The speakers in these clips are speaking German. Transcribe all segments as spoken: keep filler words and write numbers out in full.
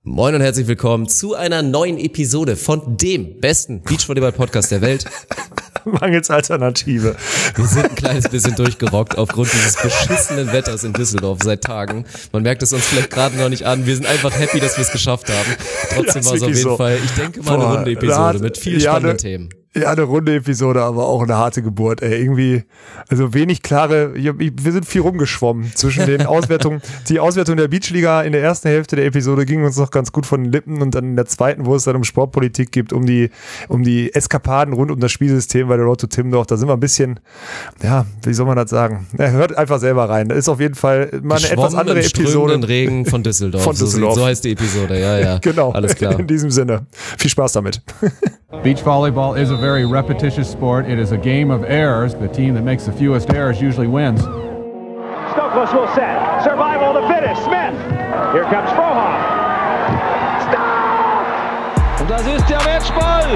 Moin und herzlich willkommen zu einer neuen Episode von dem besten Beachvolleyball-Podcast der Welt. Mangels Alternative. Wir sind ein kleines bisschen durchgerockt aufgrund dieses beschissenen Wetters in Düsseldorf seit Tagen. Man merkt es uns vielleicht gerade noch nicht an. Wir sind einfach happy, dass wir es geschafft haben. Trotzdem ja, war es auf jeden so. Fall, ich denke mal, eine Boah, runde Episode hat, mit vielen ja, spannenden ne, Themen. Ja, eine runde Episode, aber auch eine harte Geburt, ey. Irgendwie, also wenig klare, wir sind viel rumgeschwommen zwischen den Auswertungen. Die Auswertung der Beachliga in der ersten Hälfte der Episode ging uns noch ganz gut von den Lippen und dann in der zweiten, wo es dann um Sportpolitik geht, um die, um die Eskapaden rund um das Spielsystem bei der Road to Timmendorf, da sind wir ein bisschen, ja, wie soll man das sagen? Ja, hört einfach selber rein. Das ist auf jeden Fall mal eine etwas andere im Episode. Strömenden Regen von Düsseldorf. Von Düsseldorf. So, so heißt die Episode, ja, ja. Genau. Alles klar. In diesem Sinne. Viel Spaß damit. Beach volleyball is a very repetitious sport. It is a game of errors. The team that makes the fewest errors usually wins. Stokos will set. Survival of the fittest. Smith. Here comes Frohoff. Stop! Und das ist der Matchball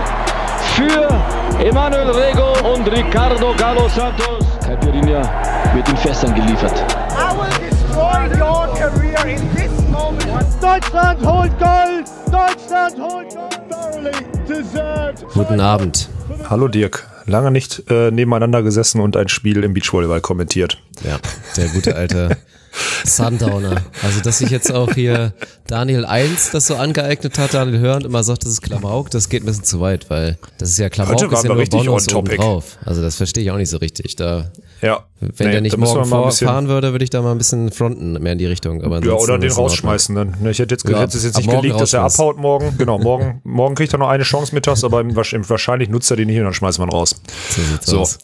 für Emanuel Rego und Ricardo Galo Santos. Caipirinha wird in Fässern geliefert. I will destroy your career in this moment. Deutschland holt Gold! Deutschland holt Gold! Thoroughly deserved. Guten Abend. Hallo Dirk. Lange nicht äh, nebeneinander gesessen und ein Spiel im Beachvolleyball kommentiert. Ja, der gute alte Sundowner. Also, dass sich jetzt auch hier Daniel eins das so angeeignet hat, Daniel Hörnd immer sagt, das ist Klamauk, das geht ein bisschen zu weit, weil das ist ja Klamauk, Heute ist ja waren wir nur Bonus richtig on topic. obendrauf. Also, das verstehe ich auch nicht so richtig. Da, Ja. wenn nee, der nicht da müssen morgen wir mal ein bisschen- vorfahren würde, würde ich da mal ein bisschen fronten, mehr in die Richtung. Aber Ja, ansonsten oder den ist in Ordnung. rausschmeißen dann. Ne, Ich hätte jetzt, Ja, hätte es jetzt ab nicht morgen gelegt, dass er rausschmeißen. abhaut morgen. Genau, morgen, morgen kriegt er noch eine Chance mittags, aber im- wahrscheinlich nutzt er die nicht und dann schmeißt man raus. So sieht's So. aus.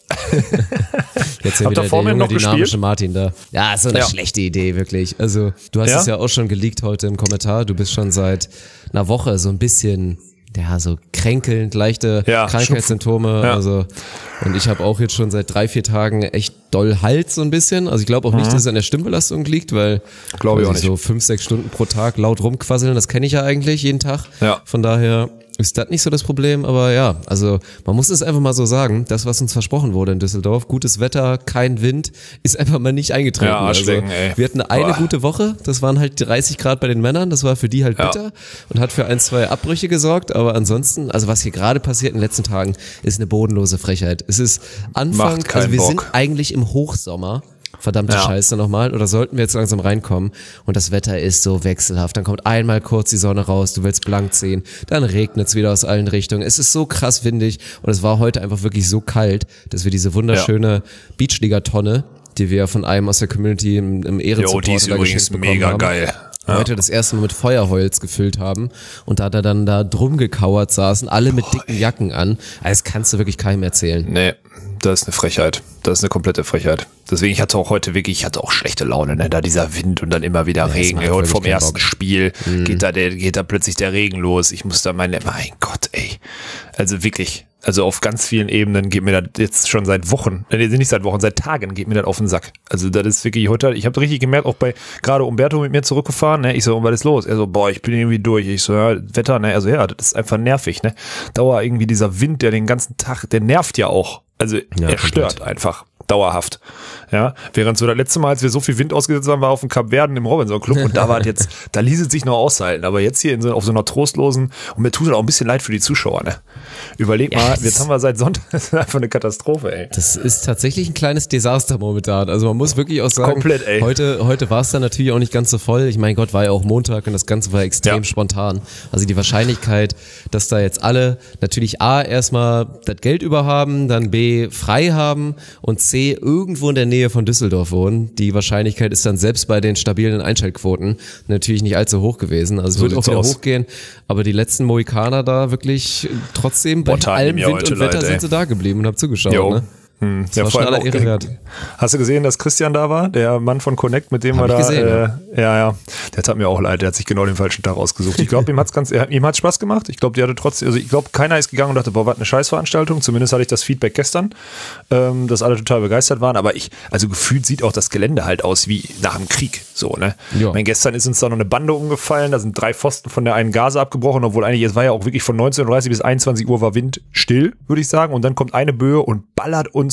Jetzt hier Habt ihr wieder vor der mir junge, noch dynamische gespielt? Martin da. Ja, ist so eine Ja. schlechte Idee, wirklich. Also, du hast Ja? es ja auch schon geleakt heute im Kommentar. Du bist schon seit einer Woche so ein bisschen, ja, so kränkelnd, leichte Ja, Krankheitssymptome. Ja. Also, und ich habe auch jetzt schon seit drei, vier Tagen echt doll Hals so ein bisschen. Also ich glaube auch nicht, dass es an der Stimmbelastung liegt, weil Glaube ich weiß auch nicht. so fünf, sechs Stunden pro Tag laut rumquasseln, das kenne ich ja eigentlich jeden Tag. Ja. Von daher ist das nicht so das Problem, aber ja, also man muss es einfach mal so sagen, das, was uns versprochen wurde in Düsseldorf, gutes Wetter, kein Wind, ist einfach mal nicht eingetreten. Ja, Arschlecken, ey. Wir hatten eine Boah. gute Woche, das waren halt dreißig Grad bei den Männern, das war für die halt Ja. bitter und hat für ein, zwei Abbrüche gesorgt, aber ansonsten, also was hier gerade passiert in den letzten Tagen, ist eine bodenlose Frechheit. Es ist Anfang, Macht keinen also wir Bock. sind eigentlich im Hochsommer, verdammte Ja. Scheiße nochmal, oder sollten wir jetzt langsam reinkommen und das Wetter ist so wechselhaft, dann kommt einmal kurz die Sonne raus, du willst blank ziehen, dann regnet es wieder aus allen Richtungen, es ist so krass windig und es war heute einfach wirklich so kalt, dass wir diese wunderschöne Beachliga-Tonne, die wir von einem aus der Community im, im Jo, Ehrensupport die ist da übrigens geschenkt bekommen mega haben, geil. Ja. heute das erste Mal mit Feuerholz gefüllt haben und da da dann da drum gekauert saßen, alle mit dicken Jacken an, also das kannst du wirklich keinem erzählen. Nee, das ist eine Frechheit. Das ist eine komplette Frechheit. Deswegen, ich hatte auch heute wirklich, ich hatte auch schlechte Laune, ne? Da dieser Wind und dann immer wieder das Regen. macht Ey, heute wirklich vom keinen ersten Bock. Spiel geht da der, geht da plötzlich der Regen los. Ich muss da meine, mein Gott, ey. Also wirklich, also auf ganz vielen Ebenen geht mir das jetzt schon seit Wochen, äh, nicht seit Wochen, seit Tagen geht mir das auf den Sack. Also das ist wirklich heute, ich habe richtig gemerkt, auch bei gerade Umberto mit mir zurückgefahren, ne? Ich so, was ist los? Er so, boah, ich bin irgendwie durch. Ich so, ja, Wetter, ne? Also ja, das ist einfach nervig, ne? Dauer irgendwie dieser Wind, der den ganzen Tag, der nervt ja auch. Also Ja, er stört komplett. einfach. Dauerhaft. Ja, während so das letzte Mal, als wir so viel Wind ausgesetzt haben, war auf dem Kap Verden im Robinson Club und da war es jetzt, da ließ es sich noch aushalten, aber jetzt hier in so, auf so einer trostlosen, und mir tut es auch ein bisschen leid für die Zuschauer, ne? Überleg Ja, mal, das- jetzt haben wir seit Sonntag, das ist einfach eine Katastrophe, ey. Das ist tatsächlich ein kleines Desaster momentan. Also man muss wirklich auch sagen, Komplett, ey. heute, heute war es dann natürlich auch nicht ganz so voll. Ich meine, Gott, war ja auch Montag und das Ganze war extrem Ja. spontan. Also die Wahrscheinlichkeit, dass da jetzt alle natürlich A, erstmal das Geld über haben, dann B, frei haben und C, irgendwo in der Nähe von Düsseldorf wohnen. Die Wahrscheinlichkeit ist dann selbst bei den stabilen Einschaltquoten natürlich nicht allzu hoch gewesen. Also es So wird auch sieht's wieder aus. hochgehen. Aber die letzten Mohikaner da wirklich trotzdem bei Boah, allem mir Wind heute und Wetter leid, ey. sind sie da geblieben und haben zugeschaut. Jo. Ne? Hm, Das war schon aller Ehre wert. Hast du gesehen, dass Christian da war? Der Mann von Connect, mit dem Hab wir ich da, gesehen, äh, ja, ja, der tat mir auch leid, der hat sich genau den falschen Tag ausgesucht. Ich glaube, ihm hat's ganz, er, ihm hat's Spaß gemacht. Ich glaube, die hatte trotzdem, also ich glaube, keiner ist gegangen und dachte, boah, was eine Scheißveranstaltung. Zumindest hatte ich das Feedback gestern, ähm, dass alle total begeistert waren. Aber ich, also gefühlt sieht auch das Gelände halt aus wie nach dem Krieg, so, ne? Ja. Ich meine, gestern ist uns da noch eine Bande umgefallen, da sind drei Pfosten von der einen Gase abgebrochen, obwohl eigentlich, es war ja auch wirklich von neunzehn Uhr dreißig bis einundzwanzig Uhr war Wind still, würde ich sagen. Und dann kommt eine Böe und ballert uns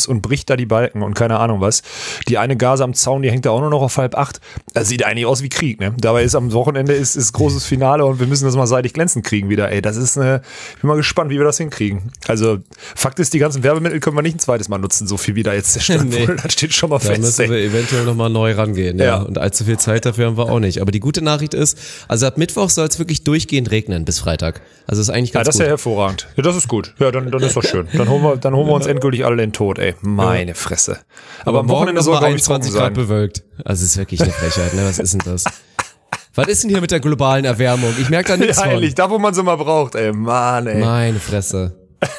uns und bricht da die Balken und keine Ahnung was. Die eine Gase am Zaun, die hängt da auch nur noch auf halb acht. Das sieht eigentlich aus wie Krieg, ne? Dabei ist am Wochenende ist, ist großes Finale und wir müssen das mal seitig glänzend kriegen wieder, ey. Das ist eine, ich bin mal gespannt, wie wir das hinkriegen. Also, Fakt ist, die ganzen Werbemittel können wir nicht ein zweites Mal nutzen, so viel wie da jetzt zerstört nee. wurde. Das steht schon mal da fest. Da müssen wir ey. eventuell nochmal neu rangehen, ja. ja. Und allzu viel Zeit dafür haben wir auch nicht. Aber die gute Nachricht ist, also ab Mittwoch soll es wirklich durchgehend regnen bis Freitag. Also ist eigentlich ganz gut. Ja, das gut. ist ja hervorragend. Ja, das ist gut. Ja, dann, dann ist doch schön. Dann holen wir, dann holen wir uns endgültig alle den Tod, ey. Meine Fresse. Aber, Aber am Wochenende soll, glaube ich, einundzwanzig Grad bewölkt. Also es ist wirklich eine Frechheit, ne? Was ist denn das? Was ist denn hier mit der globalen Erwärmung? Ich merke da nichts ja, von. Ehrlich, da wo man sie mal braucht, ey. Mann, ey. Meine Fresse.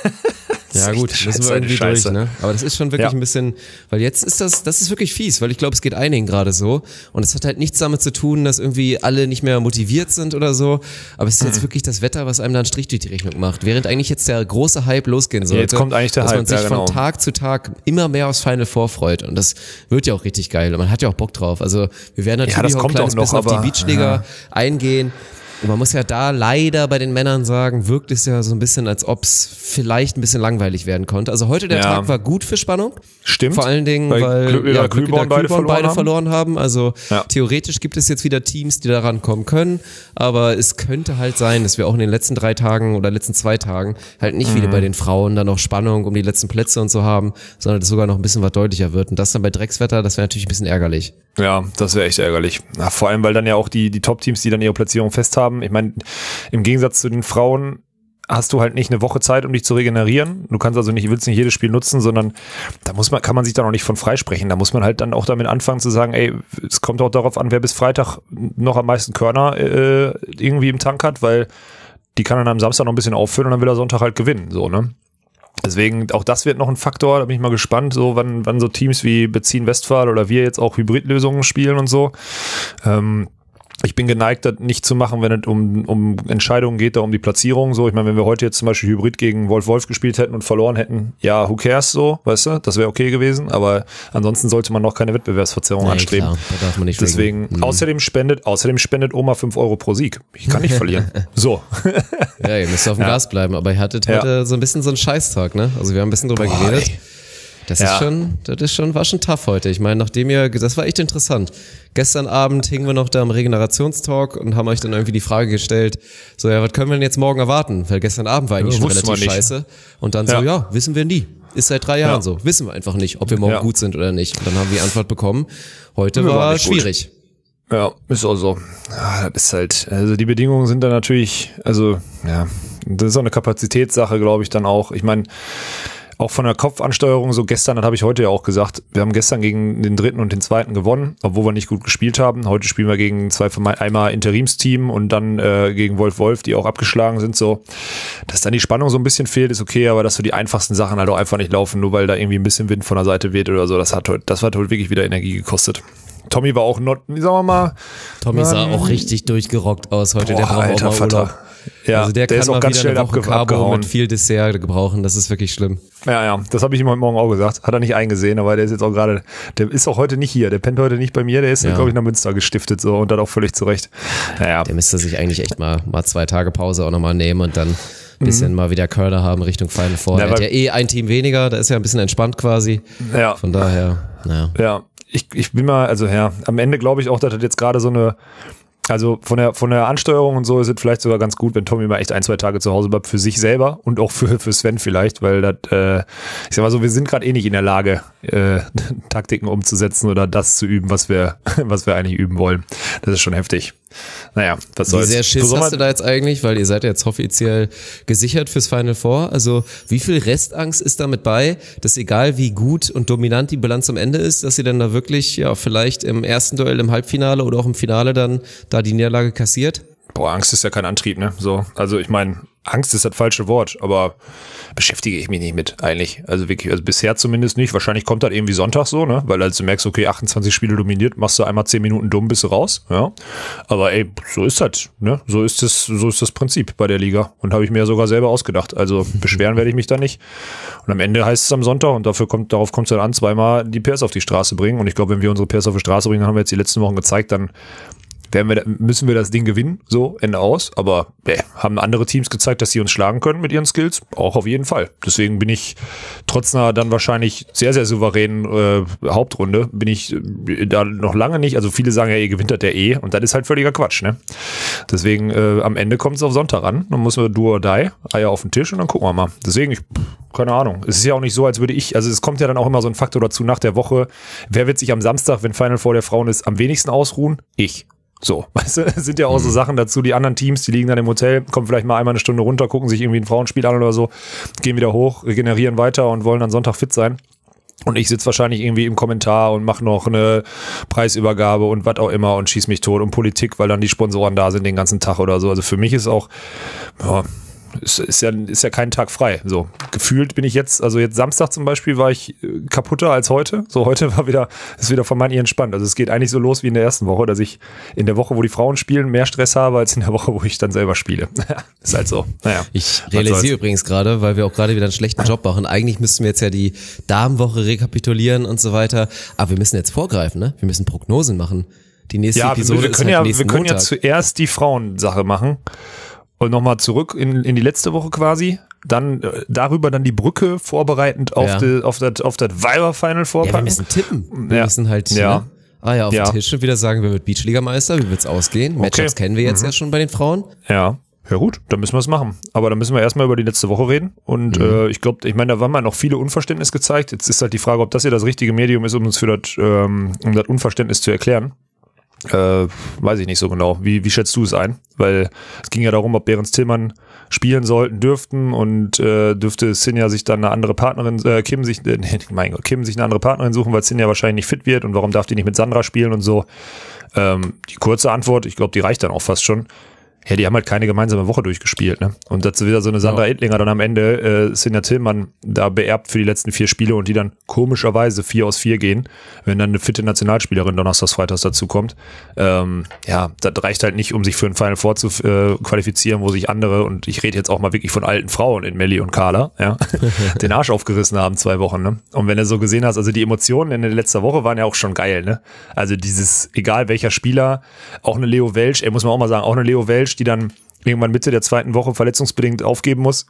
Ja gut, müssen wir irgendwie durch, ne? Aber das ist schon wirklich ja. ein bisschen, weil jetzt ist das, das ist wirklich fies, weil ich glaube, es geht einigen gerade so und es hat halt nichts damit zu tun, dass irgendwie alle nicht mehr motiviert sind oder so, aber es ist jetzt mhm. wirklich das Wetter, was einem da einen Strich durch die Rechnung macht, während eigentlich jetzt der große Hype losgehen sollte. Jetzt kommt eigentlich der dass Hype, man sich ja, genau. von Tag zu Tag immer mehr aufs Final Four freut und das wird ja auch richtig geil und man hat ja auch Bock drauf, also wir werden natürlich ja, auch ein kleines auch noch, bisschen auf die Beachliga ja. eingehen. Und man muss ja da leider bei den Männern sagen, wirkt es ja so ein bisschen, als ob es vielleicht ein bisschen langweilig werden konnte. Also heute der ja. Tag war gut für Spannung. Stimmt. Vor allen Dingen, weil, weil Glück, ja, Glühborn beide, verloren, beide haben. verloren haben. Also ja. theoretisch gibt es jetzt wieder Teams, die da rankommen können. Aber es könnte halt sein, dass wir auch in den letzten drei Tagen oder letzten zwei Tagen halt nicht mhm. wieder bei den Frauen dann noch Spannung um die letzten Plätze und so haben, sondern dass sogar noch ein bisschen was deutlicher wird. Und das dann bei Dreckswetter, das wäre natürlich ein bisschen ärgerlich. Ja, das wäre echt ärgerlich. Ja, vor allem, weil dann ja auch die, die Top-Teams, die dann ihre Platzierung fest haben. Ich meine, im Gegensatz zu den Frauen hast du halt nicht eine Woche Zeit, um dich zu regenerieren. Du kannst also nicht, willst nicht jedes Spiel nutzen, sondern da muss man, kann man sich dann auch nicht von freisprechen. Da muss man halt dann auch damit anfangen zu sagen, ey, es kommt auch darauf an, wer bis Freitag noch am meisten Körner äh, irgendwie im Tank hat, weil die kann dann am Samstag noch ein bisschen auffüllen und dann will er Sonntag halt gewinnen, so, ne? Deswegen, auch das wird noch ein Faktor, da bin ich mal gespannt, so wann, wann so Teams wie Beziehen Westphal oder wir jetzt auch Hybridlösungen spielen und so. Ähm, ich bin geneigt, das nicht zu machen, wenn es um, um Entscheidungen geht, da um die Platzierung, so. Ich meine, wenn wir heute jetzt zum Beispiel Hybrid gegen Wolf-Wolf gespielt hätten und verloren hätten, ja, who cares, so, weißt du, das wäre okay gewesen, aber ansonsten sollte man noch keine Wettbewerbsverzerrung nee, anstreben. Klar, da darf man nicht Deswegen, mhm. außerdem spendet, außerdem spendet Oma fünf Euro pro Sieg. Ich kann nicht verlieren. So. Ja, ihr müsst auf dem ja. Gas bleiben, aber ihr hattet heute ja. so ein bisschen so einen Scheißtag, ne? Also wir haben ein bisschen drüber Boah, geredet. Ey. Das ja. ist schon, das ist schon, war schon tough heute. Ich meine, nachdem ihr, das war echt interessant. Gestern Abend hingen wir noch da im Regenerationstalk und haben euch dann irgendwie die Frage gestellt, so, ja, was können wir denn jetzt morgen erwarten? Weil gestern Abend war eigentlich ja, schon relativ scheiße. Und dann ja. so, ja, wissen wir nie. Ist seit drei Jahren ja. so. Wissen wir einfach nicht, ob wir morgen ja. gut sind oder nicht. Und dann haben wir die Antwort bekommen. Heute wir war schwierig. Gut. Ja, ist auch so. Ja, das ist halt, also die Bedingungen sind dann natürlich, also, ja, das ist auch eine Kapazitätssache, glaube ich, dann auch. Ich meine, auch von der Kopfansteuerung, so gestern, das habe ich heute ja auch gesagt, wir haben gestern gegen den dritten und den zweiten gewonnen, obwohl wir nicht gut gespielt haben. Heute spielen wir gegen zwei von einmal Interimsteam und dann äh, gegen Wolf-Wolf, die auch abgeschlagen sind, so. Dass dann die Spannung so ein bisschen fehlt, ist okay, aber dass so die einfachsten Sachen halt auch einfach nicht laufen, nur weil da irgendwie ein bisschen Wind von der Seite weht oder so, das hat heute, das hat heute wirklich wieder Energie gekostet. Tommy war auch not, sagen wir mal. Tommy sah auch richtig durchgerockt aus heute, boah, der braucht Alter, auch mal Urlaub. Ja, also der, der kann ist auch mal ganz wieder schnell eine Woche abge- Carbo abgehauen. mit viel Dessert gebrauchen, das ist wirklich schlimm. Ja, ja, das habe ich ihm heute Morgen auch gesagt. Hat er nicht eingesehen, aber der ist jetzt auch gerade, der ist auch heute nicht hier, der pennt heute nicht bei mir, der ist, ja. glaube ich, nach Münster gestiftet so und dann auch völlig zurecht. Naja. Der müsste sich eigentlich echt mal, mal zwei Tage Pause auch nochmal nehmen und dann ein bisschen mhm. mal wieder Körner haben Richtung Final Four. Ja, er hat ja eh ein Team weniger, da ist ja ein bisschen entspannt quasi. Ja. Von daher, naja. Ja, ich, ich bin mal, also ja, am Ende glaube ich auch, dass das jetzt gerade so eine, also von der von der Ansteuerung und so ist es vielleicht sogar ganz gut, wenn Tommy mal echt ein, zwei Tage zu Hause bleibt für sich selber und auch für für Sven vielleicht, weil das, äh, ich sag mal so, wir sind gerade eh nicht in der Lage, äh, Taktiken umzusetzen oder das zu üben, was wir was wir eigentlich üben wollen. Das ist schon heftig. Naja, was soll's. Wie sehr Schiss hast du da jetzt eigentlich, weil ihr seid ja jetzt offiziell gesichert fürs Final Four, also wie viel Restangst ist damit bei, dass egal wie gut und dominant die Bilanz am Ende ist, dass ihr dann da wirklich ja vielleicht im ersten Duell im Halbfinale oder auch im Finale dann da die Niederlage kassiert? Boah, Angst ist ja kein Antrieb, ne? So, also ich meine, Angst ist das falsche Wort, aber beschäftige ich mich nicht mit eigentlich. Also wirklich, also bisher zumindest nicht. Wahrscheinlich kommt das irgendwie Sonntag so, ne? Weil als du merkst, okay, achtundzwanzig Spiele dominiert, machst du einmal zehn Minuten dumm, bist du raus, ja. Aber ey, so ist das, ne? So ist das, so ist das Prinzip bei der Liga. Und habe ich mir ja sogar selber ausgedacht. Also beschweren werde ich mich da nicht. Und am Ende heißt es am Sonntag, und dafür kommt, darauf kommt es dann an, zweimal die P S auf die Straße bringen. Und ich glaube, wenn wir unsere P S auf die Straße bringen, dann haben wir jetzt die letzten Wochen gezeigt, dann werden wir, müssen wir das Ding gewinnen, so, Ende aus. Aber äh, haben andere Teams gezeigt, dass sie uns schlagen können mit ihren Skills? Auch auf jeden Fall. Deswegen bin ich trotz einer dann wahrscheinlich sehr, sehr souveränen äh, Hauptrunde, bin ich äh, da noch lange nicht, also viele sagen ja, ihr gewinnt das der eh und das ist halt völliger Quatsch, ne? Deswegen äh, am Ende kommt es auf Sonntag an, dann müssen wir do or die, Eier auf den Tisch und dann gucken wir mal. Deswegen, ich, keine Ahnung, es ist ja auch nicht so, als würde ich, also es kommt ja dann auch immer so ein Faktor dazu nach der Woche, wer wird sich am Samstag, wenn Final Four der Frauen ist, am wenigsten ausruhen? Ich. So, weißt du, es sind ja auch so Sachen dazu, die anderen Teams, die liegen dann im Hotel, kommen vielleicht mal einmal eine Stunde runter, gucken sich irgendwie ein Frauenspiel an oder so, gehen wieder hoch, regenerieren weiter und wollen dann Sonntag fit sein. Und ich sitze wahrscheinlich irgendwie im Kommentar und mache noch eine Preisübergabe und was auch immer und schieß mich tot und Politik, weil dann die Sponsoren da sind den ganzen Tag oder so. Also für mich ist auch, ja, ist, ist ja, ist ja kein Tag frei. So, gefühlt bin ich jetzt, also jetzt Samstag zum Beispiel war ich kaputter als heute. So, heute war wieder, ist wieder vermeintlich entspannt. Also es geht eigentlich so los wie in der ersten Woche, dass ich in der Woche, wo die Frauen spielen, mehr Stress habe als in der Woche, wo ich dann selber spiele. Ist halt so. Naja. Ich realisiere übrigens gerade, weil wir auch gerade wieder einen schlechten Job machen. Eigentlich müssten wir jetzt ja die Damenwoche rekapitulieren und so weiter. Aber wir müssen jetzt vorgreifen, ne? Wir müssen Prognosen machen. Die nächste ja, Episode wir können ist halt ja, nächsten wir können Montag. ja zuerst die Frauensache machen. Und nochmal zurück in, in die letzte Woche quasi. Dann äh, darüber dann die Brücke vorbereitend auf Ja. die, auf das auf das Weiber Final vorpacken. Ja, wir müssen tippen. Wir Ja. müssen halt Ja. ne? ah ja, auf Ja. den Tisch und wieder sagen, wer wird Beachliga-Meister, wie wird's ausgehen. Matchups kennen wir jetzt ja schon bei den Frauen. Ja. Ja gut, dann müssen wir es machen. Aber dann müssen wir erstmal über die letzte Woche reden. Und Mhm. äh, ich glaube, ich meine, da waren mal noch viele Unverständnis gezeigt. Jetzt ist halt die Frage, ob das hier das richtige Medium ist, um uns für das, ähm, um das Unverständnis zu erklären. Äh, weiß ich nicht so genau. Wie, wie schätzt du es ein? Weil es ging ja darum, ob Behrens Tillmann spielen sollten, dürften und äh, dürfte Sinja sich dann eine andere Partnerin, äh, Kim sich, äh, nee, mein Gott, Kim sich eine andere Partnerin suchen, weil Sinja wahrscheinlich nicht fit wird und warum darf die nicht mit Sandra spielen und so. Ähm, die kurze Antwort, ich glaube, die reicht dann auch fast schon. Ja, die haben halt keine gemeinsame Woche durchgespielt, ne? Und dazu wieder so eine Sandra Ja. Ettlinger dann am Ende äh, Sinja Tillmann da beerbt für die letzten vier Spiele und die dann komischerweise vier aus vier gehen, wenn dann eine fitte Nationalspielerin donnerstags, freitags dazu kommt. Ähm, ja, das reicht halt nicht, um sich für ein Final Four zu äh, qualifizieren, wo sich andere, und ich rede jetzt auch mal wirklich von alten Frauen in Melli und Carla, ja, den Arsch aufgerissen haben zwei Wochen, ne? Und wenn du so gesehen hast, also die Emotionen in der letzten Woche waren ja auch schon geil, ne? Also dieses, egal welcher Spieler, auch eine Leo Welsch, ey, muss man auch mal sagen, auch eine Leo Welsch, die dann irgendwann Mitte der zweiten Woche verletzungsbedingt aufgeben muss,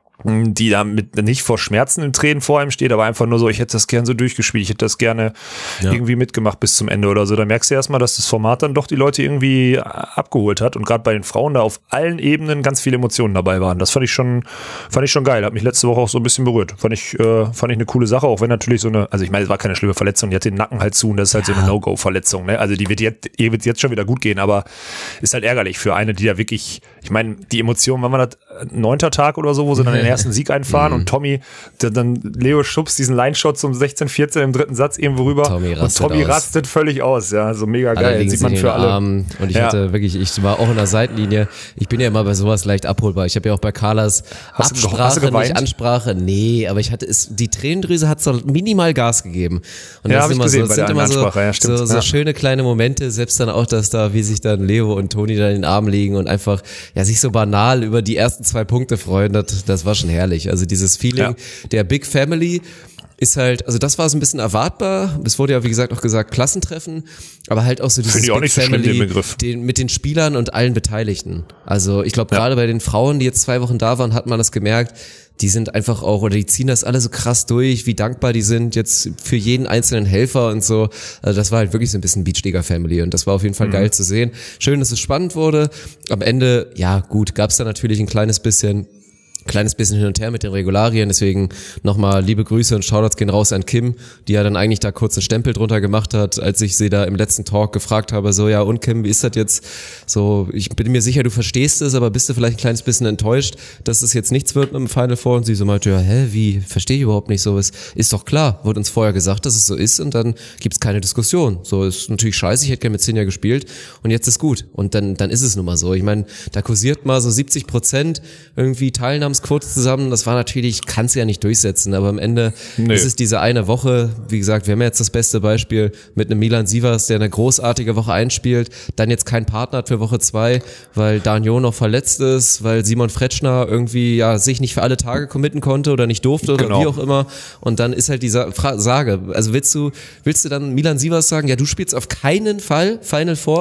die da mit nicht vor Schmerzen in Tränen vor ihm steht, aber einfach nur so, ich hätte das gern so durchgespielt, ich hätte das gerne Ja. irgendwie mitgemacht bis zum Ende oder so. Da merkst du erstmal, dass das Format dann doch die Leute irgendwie abgeholt hat und gerade bei den Frauen da auf allen Ebenen ganz viele Emotionen dabei waren. Das fand ich schon, fand ich schon geil. Hat mich letzte Woche auch so ein bisschen berührt. Fand ich, äh, fand ich eine coole Sache, auch wenn natürlich so eine, also ich meine, es war keine schlimme Verletzung, die hat den Nacken halt zu und das ist halt so eine No-Go-Verletzung, ne? Also die wird jetzt, ihr wird jetzt schon wieder gut gehen, aber ist halt ärgerlich für eine, die da wirklich, ich meine, die Emotionen, wann war das, neunter Tag oder so, wo sie dann den ersten Sieg einfahren und Tommy, der dann Leo schubst diesen Line-Shot zum sechzehn vierzehn im dritten Satz irgendwo rüber Tommy und rastet Tommy aus. rastet völlig aus, ja, so mega Alle geil, legen sieht sich man in für den alle. Arm und ich Ja. hatte wirklich, ich war auch in der Seitenlinie. Ich bin ja immer bei sowas leicht abholbar. Ich habe ja auch bei Carlas Hast du- hast du Absprache, geweint? nicht Ansprache. Nee, aber ich hatte es, die Tränendrüse hat so minimal Gas gegeben. Und Ja, das hab ist ich immer gesehen so, bei das der sind immer so, Ansprache, ja, stimmt. so, so Ja. schöne kleine Momente, selbst dann auch, dass da, wie sich dann Leo und Toni dann in den Arm liegen und einfach, ja, sich so banal über die ersten zwei Punkte freuen, das, das war schon herrlich. Also dieses Feeling Ja. der Big Family ist halt, also das war so ein bisschen erwartbar. Es wurde ja, wie gesagt, auch gesagt, Klassentreffen, aber halt auch so dieses Finde ich auch Big nicht so schlimm, Family den Begriff. den, mit den Spielern und allen Beteiligten. Also ich glaube, Ja. gerade bei den Frauen, die jetzt zwei Wochen da waren, hat man das gemerkt, die sind einfach auch, oder die ziehen das alle so krass durch, wie dankbar die sind jetzt für jeden einzelnen Helfer und so. Also das war halt wirklich so ein bisschen Beachliga-Family und das war auf jeden Fall Mhm. geil zu sehen. Schön, dass es spannend wurde. Am Ende, ja gut, gab es da natürlich ein kleines bisschen kleines bisschen hin und her mit den Regularien, deswegen nochmal liebe Grüße und Shoutouts gehen raus an Kim, die ja dann eigentlich da kurz einen Stempel drunter gemacht hat, als ich sie da im letzten Talk gefragt habe, so ja und Kim, wie ist das jetzt? So, ich bin mir sicher, du verstehst es, aber bist du vielleicht ein kleines bisschen enttäuscht, dass es jetzt nichts wird mit dem Final Four? Und sie so meinte, ja, hä, wie, verstehe ich überhaupt nicht so, ist, ist doch klar, wurde uns vorher gesagt, dass es so ist und dann gibt's keine Diskussion. So, ist natürlich scheiße, ich hätte gerne mit Sinja gespielt und jetzt ist gut und dann, dann ist es nun mal so. Ich meine, da kursiert mal so siebzig Prozent irgendwie Teilnahmsquote zusammen, das war natürlich, kannst du ja nicht durchsetzen, aber am Ende Nee. ist es diese eine Woche, wie gesagt, wir haben ja jetzt das beste Beispiel mit einem Milan Sivas, der eine großartige Woche einspielt, dann jetzt keinen Partner hat für Woche zwei, weil Daniel noch verletzt ist, weil Simon Fretschner irgendwie ja sich nicht für alle Tage committen konnte oder nicht durfte oder Genau. wie auch immer und dann ist halt diese Fra- Sage, also willst du willst du dann Milan Sivas sagen, ja du spielst auf keinen Fall Final Four,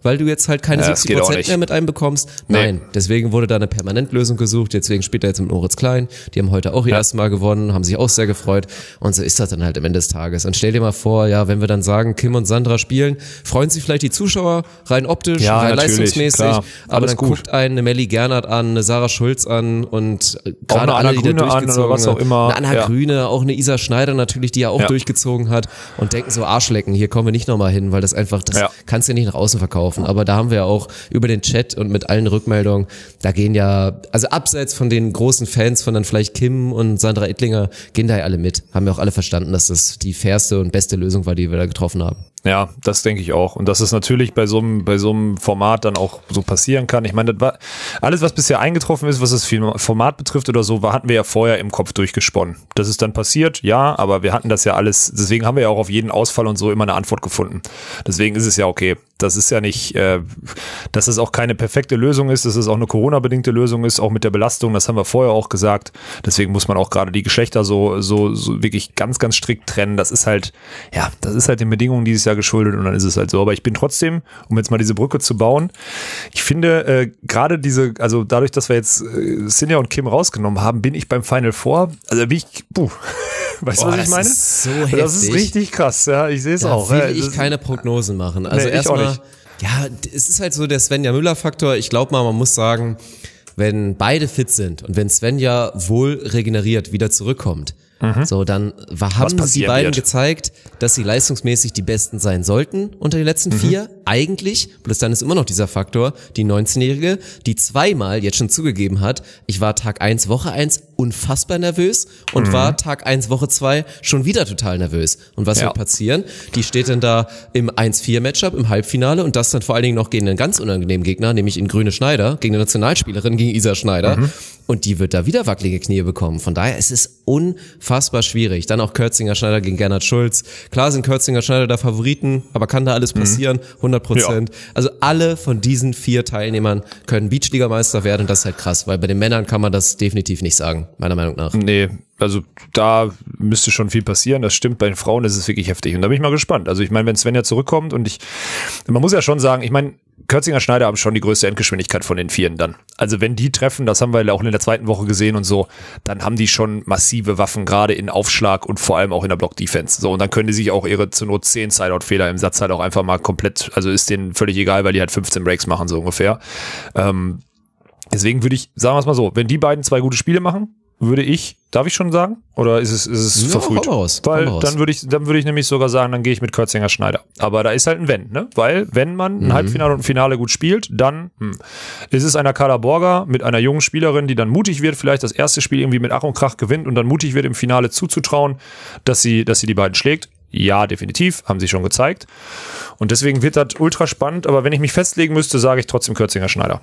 weil du jetzt halt keine ja, siebzig Prozent mehr mit einem bekommst. Nein, nee. Deswegen wurde da eine Permanentlösung gesucht, deswegen spielt er jetzt mit Moritz Klein, die haben heute auch ihr ja. erstes Mal gewonnen, haben sich auch sehr gefreut und so ist das dann halt am Ende des Tages. Und stell dir mal vor, ja, wenn wir dann sagen, Kim und Sandra spielen, freuen sich vielleicht die Zuschauer rein optisch, ja, rein leistungsmäßig, klar. aber dann gut. Guckt einen eine Melli Gernhardt an, eine Sarah Schulz an und gerade alle, die da durchgezogen was auch immer. Eine Anna ja. Grüne, auch eine Isa Schneider natürlich, die ja auch ja. durchgezogen hat und denken so, Arschlecken, hier kommen wir nicht nochmal hin, weil das einfach, das ja. kannst du ja nicht nach außen verkaufen. Aber da haben wir ja auch über den Chat und mit allen Rückmeldungen, da gehen ja, also abseits von den großen Fans von dann vielleicht Kim und Sandra Ettlinger, gehen da ja alle mit. Haben ja auch alle verstanden, dass das die fairste und beste Lösung war, die wir da getroffen haben. Ja, das denke ich auch. Und dass es natürlich bei so einem, bei so einem Format dann auch so passieren kann. Ich meine, das war alles, was bisher eingetroffen ist, was das Format betrifft oder so, war, hatten wir ja vorher im Kopf durchgesponnen. Das ist dann passiert, ja, aber wir hatten das ja alles, deswegen haben wir ja auch auf jeden Ausfall und so immer eine Antwort gefunden. Deswegen ist es ja okay. Das ist ja nicht, äh, dass es auch keine perfekte Lösung ist, dass es auch eine Corona-bedingte Lösung ist, auch mit der Belastung, das haben wir vorher auch gesagt. Deswegen muss man auch gerade die Geschlechter so, so, so wirklich ganz, ganz strikt trennen. Das ist halt, ja, das ist halt den Bedingungen dieses Jahr geschuldet und dann ist es halt so. Aber ich bin trotzdem, um jetzt mal diese Brücke zu bauen, ich finde, äh, gerade diese, also dadurch, dass wir jetzt äh, Sinja und Kim rausgenommen haben, bin ich beim Final Four, also bin ich, puh, weißt du, was ich meine? Das ist so heftig. Das ist richtig krass, ja, ich sehe es auch. Da will ja, ich das, keine Prognosen machen. Also nee, erstmal, ja, es ist halt so der Svenja-Müller-Faktor. Ich glaube mal, man muss sagen, wenn beide fit sind und wenn Svenja wohl regeneriert wieder zurückkommt, mhm. so dann war, haben sie beiden wird. gezeigt, dass sie leistungsmäßig die Besten sein sollten unter den letzten mhm. vier. Eigentlich, bloß dann ist immer noch dieser Faktor, die neunzehnjährige, die zweimal jetzt schon zugegeben hat, ich war Tag eins, Woche eins unfassbar nervös und mhm. war Tag eins, Woche zwei schon wieder total nervös. Und was ja. wird passieren? Die steht dann da im eins vier Matchup im Halbfinale und das dann vor allen Dingen noch gegen einen ganz unangenehmen Gegner, nämlich in Grüne Schneider, gegen eine Nationalspielerin, gegen Isa Schneider. Mhm. Und die wird da wieder wackelige Knie bekommen. Von daher ist es unfassbar schwierig. Dann auch Kürzinger Schneider gegen Gernhardt Schulz. Klar sind Kürzinger Schneider da Favoriten, aber kann da alles passieren? hundert Prozent. Ja. Also alle von diesen vier Teilnehmern können Beachligameister werden und das ist halt krass, weil bei den Männern kann man das definitiv nicht sagen, meiner Meinung nach. Nee, also da müsste schon viel passieren. Das stimmt, bei den Frauen ist es wirklich heftig. Und da bin ich mal gespannt. Also ich meine, wenn Svenja zurückkommt und ich, man muss ja schon sagen, ich meine, Kürzinger Schneider haben schon die größte Endgeschwindigkeit von den Vieren dann. Also wenn die treffen, das haben wir auch in der zweiten Woche gesehen und so, dann haben die schon massive Waffen, gerade in Aufschlag und vor allem auch in der Block-Defense. So, und dann können die sich auch ihre zur Not zehn Sideout-Fehler im Satz halt auch einfach mal komplett, also ist denen völlig egal, weil die halt fünfzehn Breaks machen, so ungefähr. Ähm, deswegen würde ich, sagen wir es mal so, wenn die beiden zwei gute Spiele machen, würde ich, darf ich schon sagen? Oder ist es, ist es ja, verfrüht? Raus, Weil raus. dann würde ich, dann würde ich nämlich sogar sagen, dann gehe ich mit Kürzinger Schneider. Aber da ist halt ein Wenn, ne? Weil, wenn man ein mhm. Halbfinale und ein Finale gut spielt, dann hm, ist es einer Carla Borger mit einer jungen Spielerin, die dann mutig wird, vielleicht das erste Spiel irgendwie mit Ach und Krach gewinnt und dann mutig wird, im Finale zuzutrauen, dass sie, dass sie die beiden schlägt. Ja, definitiv, haben sie schon gezeigt. Und deswegen wird das ultra spannend, aber wenn ich mich festlegen müsste, sage ich trotzdem Kürzinger Schneider.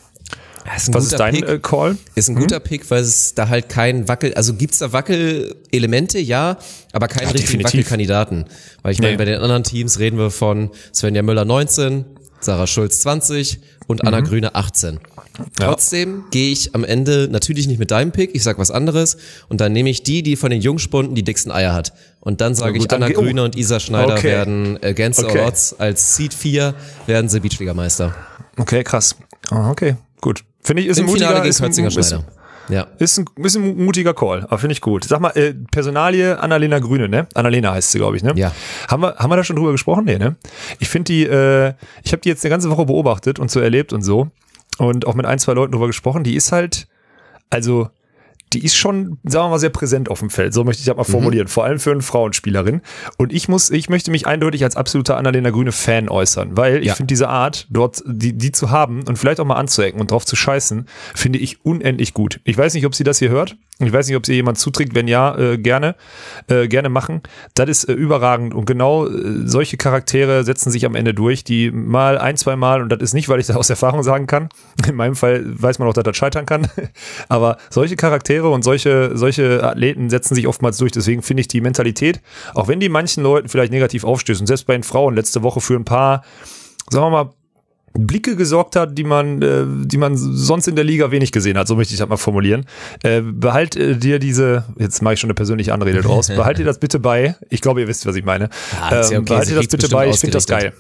Ist Was ist dein Pick. Äh, Call? Ist ein guter hm? Pick, weil es da halt kein Wackel, also gibt's da Wackelelemente, ja, aber keinen ja, richtigen Wackelkandidaten. Weil ich nee. meine, bei den anderen Teams reden wir von Svenja Müller neunzehn, Sarah Schulz zwanzig und Anna mhm. Grüne achtzehn. Ja. Trotzdem gehe ich am Ende natürlich nicht mit deinem Pick, ich sag was anderes und dann nehme ich die, die von den Jungspunden die dicksten Eier hat. Und dann sage ich, Anna Grüne oh. und Isa Schneider okay. werden against okay. all odds als Seed vier werden sie Beachligameister. Okay, krass. Oh, okay, gut. Finde ich, ist Im ein mutiger, Finale gegen ist ein, Kürzinger Schneider. Ja. Ist ein, ist ein mutiger Call, aber finde ich gut. Sag mal, äh, Personalie Annalena Grüne, ne? Annalena heißt sie, glaube ich, ne? Ja. Haben wir, haben wir da schon drüber gesprochen? Nee, ne? Ich finde die, äh, ich habe die jetzt eine ganze Woche beobachtet und so erlebt und so und auch mit ein, zwei Leuten drüber gesprochen. Die ist halt, also, die ist schon, sagen wir mal, sehr präsent auf dem Feld. So möchte ich das mal formulieren. Mhm. Vor allem für eine Frauenspielerin. Und ich muss, ich möchte mich eindeutig als absoluter Annalena Grüne Fan äußern, weil ich ja. finde diese Art, dort die, die zu haben und vielleicht auch mal anzuecken und drauf zu scheißen, finde ich unendlich gut. Ich weiß nicht, ob sie das hier hört. Ich weiß nicht, ob sie jemand zuträgt. Wenn ja, äh, gerne, äh, gerne machen. Das ist äh, überragend. Und genau äh, solche Charaktere setzen sich am Ende durch, die mal ein, zwei Mal, und das ist nicht, weil ich das aus Erfahrung sagen kann. In meinem Fall weiß man auch, dass das scheitern kann. Aber solche Charaktere und solche, solche Athleten setzen sich oftmals durch. Deswegen finde ich die Mentalität, auch wenn die manchen Leuten vielleicht negativ aufstößen, selbst bei den Frauen letzte Woche für ein paar, sagen wir mal, Blicke gesorgt hat, die man, äh, die man sonst in der Liga wenig gesehen hat, so möchte ich das mal formulieren. Äh, behalt äh, dir diese, jetzt mache ich schon eine persönliche Anrede draus, behalt dir das bitte bei. Ich glaube, ihr wisst, was ich meine. Ja, ähm, okay. Behalt dir das bitte bei, ich finde das geil.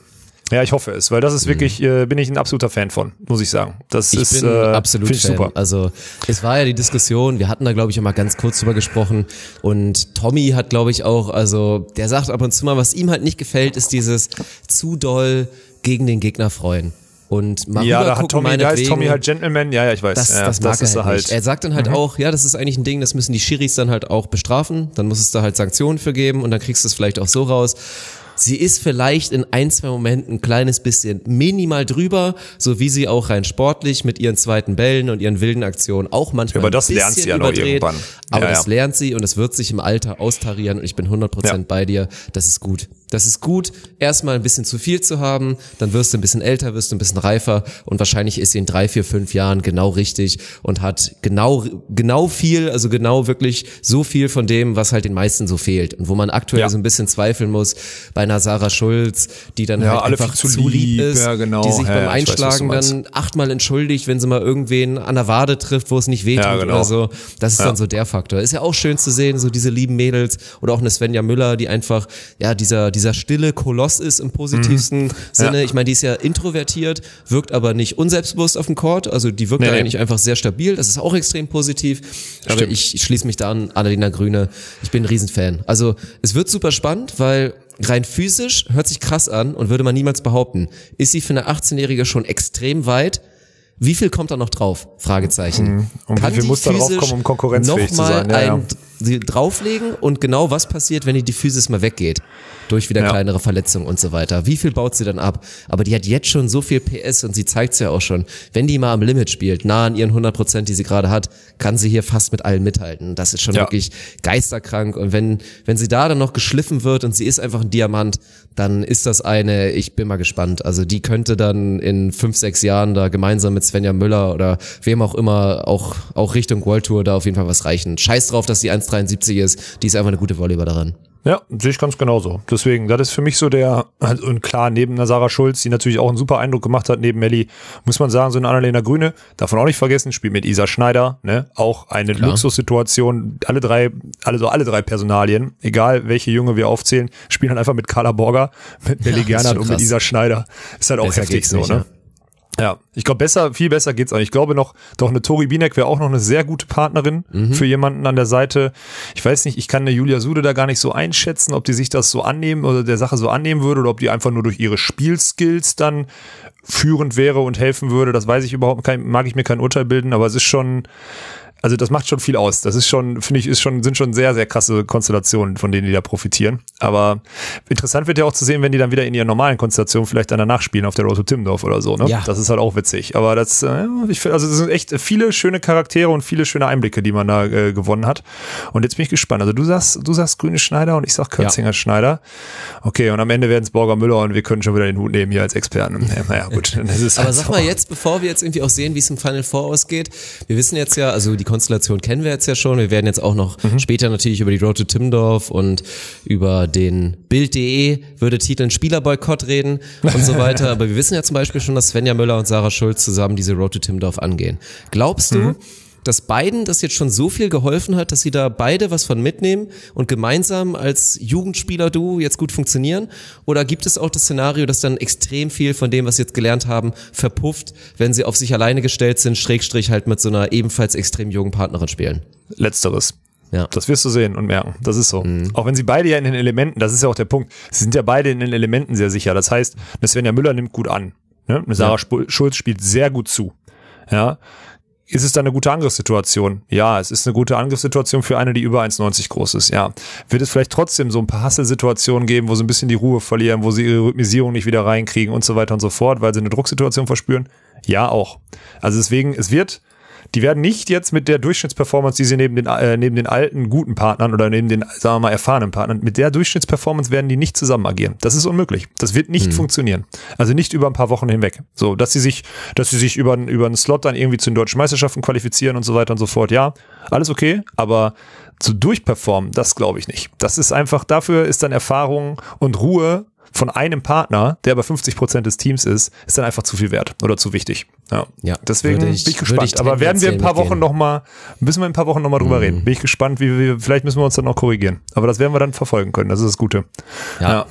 Ja, ich hoffe es, weil das ist wirklich, äh, bin ich ein absoluter Fan von, muss ich sagen. Das ich ist bin äh, absolut ich Fan. super. Also es war ja die Diskussion, wir hatten da glaube ich auch mal ganz kurz drüber gesprochen und Tommy hat glaube ich auch, also der sagt ab und zu mal, was ihm halt nicht gefällt, ist dieses zu doll gegen den Gegner freuen. Und mal ja, da gucken, hat Tommy, da ist Tommy halt Gentleman, ja, ja, ich weiß. Das, ja, das mag das er ist halt, halt nicht. Er sagt dann halt mhm. auch, ja, das ist eigentlich ein Ding, das müssen die Schiris dann halt auch bestrafen, dann muss es da halt Sanktionen für geben und dann kriegst du es vielleicht auch so raus. Sie ist vielleicht in ein, zwei Momenten ein kleines bisschen minimal drüber, so wie sie auch rein sportlich mit ihren zweiten Bällen und ihren wilden Aktionen auch manchmal ja, aber das ein bisschen lernt sie ja überdreht. noch irgendwann. Aber ja, das ja. lernt sie und es wird sich im Alter austarieren und ich bin hundert Prozent ja. bei dir. Das ist gut. Das ist gut, erstmal ein bisschen zu viel zu haben, dann wirst du ein bisschen älter, wirst du ein bisschen reifer und wahrscheinlich ist sie in drei, vier, fünf Jahren genau richtig und hat genau genau viel, also genau wirklich so viel von dem, was halt den meisten so fehlt und wo man aktuell ja. so ein bisschen zweifeln muss bei einer Sarah Schulz, die dann ja, halt alle einfach zu zu lieb ist, ja, genau. die sich ja, beim ja, Einschlagen weiß, dann achtmal entschuldigt, wenn sie mal irgendwen an der Wade trifft, wo es nicht wehtut ja, genau. oder so. Das ist ja. dann so der Faktor. Ist ja auch schön zu sehen, so diese lieben Mädels oder auch eine Svenja Müller, die einfach, ja, dieser dieser stille Koloss ist im positivsten mhm. Sinne. Ja. Ich meine, die ist ja introvertiert, wirkt aber nicht unselbstbewusst auf dem Court, also die wirkt nee, da nee. eigentlich einfach sehr stabil, das ist auch extrem positiv, aber Stimmt. ich, ich schließe mich da an, Annalena Grüne, ich bin ein Riesenfan. Also es wird super spannend, weil rein physisch hört sich krass an und würde man niemals behaupten, ist sie für eine achtzehnjährige schon extrem weit. Wie viel kommt da noch drauf? Fragezeichen. Mhm. Und Kann wie viel muss da drauf kommen, um konkurrenzfähig zu sein? Noch mal Ja, ein ja. drauflegen und genau was passiert, wenn die die Physis mal weggeht? Durch wieder ja. kleinere Verletzungen und so weiter. Wie viel baut sie dann ab? Aber die hat jetzt schon so viel P S und sie zeigt's ja auch schon. Wenn die mal am Limit spielt, nah an ihren hundert Prozent, die sie gerade hat, kann sie hier fast mit allen mithalten. Das ist schon ja. wirklich geisterkrank. Und wenn, wenn sie da dann noch geschliffen wird und sie ist einfach ein Diamant, dann ist das eine, ich bin mal gespannt. Also die könnte dann in fünf, sechs Jahren da gemeinsam mit Svenja Müller oder wem auch immer auch, auch Richtung World Tour da auf jeden Fall was reichen. Scheiß drauf, dass die eins Komma dreiundsiebzig ist. Die ist einfach eine gute Volleyballerin. Ja, sehe ich ganz genauso. Deswegen, das ist für mich so der, und klar, neben einer Sarah Schulz, die natürlich auch einen super Eindruck gemacht hat, neben Melli, muss man sagen, so eine Annalena Grüne, davon auch nicht vergessen, spielt mit Isa Schneider, ne, auch eine klar. Luxussituation, alle drei, alle so alle drei Personalien, egal welche Junge wir aufzählen, spielen dann einfach mit Carla Borger, mit Melli ja, Gernhardt und mit Isa Schneider. Ist halt auch besser heftig so, nicht, ne? Ja. Ja, ich glaube, besser, viel besser geht's auch nicht. Ich glaube noch, doch eine Tori Binek wäre auch noch eine sehr gute Partnerin mhm. für jemanden an der Seite. Ich weiß nicht, ich kann eine Julia Sude da gar nicht so einschätzen, ob die sich das so annehmen oder der Sache so annehmen würde oder ob die einfach nur durch ihre Spielskills dann führend wäre und helfen würde. Das weiß ich überhaupt, kein, mag ich mir kein Urteil bilden, aber es ist schon, also das macht schon viel aus. Das ist schon, finde ich, ist schon, sind schon sehr, sehr krasse Konstellationen, von denen die da profitieren. Aber interessant wird ja auch zu sehen, wenn die dann wieder in ihren normalen Konstellationen vielleicht dann danach spielen auf der Road to Timmendorf oder so, ne? Ja. Das ist halt auch witzig. Aber das, äh, ich finde, also das sind echt viele schöne Charaktere und viele schöne Einblicke, die man da äh, gewonnen hat. Und jetzt bin ich gespannt. Also du sagst, du sagst Grüne Schneider und ich sag Kürzinger ja. Schneider. Okay, und am Ende werden es Borger Müller und wir können schon wieder den Hut nehmen hier als Experten. Ja, naja, gut. Das ist Aber halt sag so. mal jetzt, bevor wir jetzt irgendwie auch sehen, wie es im Final Four ausgeht, wir wissen jetzt ja, also die Konstellation kennen wir jetzt ja schon. Wir werden jetzt auch noch mhm. später natürlich über die Road to Timmendorf und über den Bild punkt de würde titeln Spielerboykott reden und so weiter. Aber wir wissen ja zum Beispiel schon, dass Svenja Müller und Sarah Schulz zusammen diese Road to Timmendorf angehen. Glaubst du, mhm. dass beiden das jetzt schon so viel geholfen hat, dass sie da beide was von mitnehmen und gemeinsam als Jugendspieler-Duo jetzt gut funktionieren? Oder gibt es auch das Szenario, dass dann extrem viel von dem, was sie jetzt gelernt haben, verpufft, wenn sie auf sich alleine gestellt sind, Schrägstrich halt mit so einer ebenfalls extrem jungen Partnerin spielen? Letzteres. Ja. Das wirst du sehen und merken. Das ist so. Mhm. Auch wenn sie beide ja in den Elementen, das ist ja auch der Punkt, sie sind ja beide in den Elementen sehr sicher. Das heißt, eine Svenja Müller nimmt gut an. Ne? Eine Sarah ja. Schulz spielt sehr gut zu. Ja. Ist es dann eine gute Angriffssituation? Ja, es ist eine gute Angriffssituation für eine, die über eins neunzig groß ist, ja. Wird es vielleicht trotzdem so ein paar Hasselsituationen geben, wo sie ein bisschen die Ruhe verlieren, wo sie ihre Rhythmisierung nicht wieder reinkriegen und so weiter und so fort, weil sie eine Drucksituation verspüren? Ja, auch. Also deswegen, es wird, die werden nicht jetzt mit der Durchschnittsperformance, die sie neben den, äh, neben den alten, guten Partnern oder neben den, sagen wir mal, erfahrenen Partnern, mit der Durchschnittsperformance werden die nicht zusammen agieren. Das ist unmöglich. Das wird nicht mhm. funktionieren. Also nicht über ein paar Wochen hinweg. So, dass sie sich, dass sie sich über, über einen Slot dann irgendwie zu den deutschen Meisterschaften qualifizieren und so weiter und so fort. Ja, alles okay, aber zu durchperformen, das glaube ich nicht. Das ist einfach, dafür ist dann Erfahrung und Ruhe von einem Partner, der aber fünfzig Prozent des Teams ist, ist dann einfach zu viel wert oder zu wichtig. Ja, ja deswegen ich, bin ich gespannt. Ich aber werden wir in ein paar Wochen nochmal, müssen wir in ein paar Wochen nochmal drüber mhm. reden. Bin ich gespannt, wie wir, vielleicht müssen wir uns dann noch korrigieren. Aber das werden wir dann verfolgen können. Das ist das Gute. Ja. ja.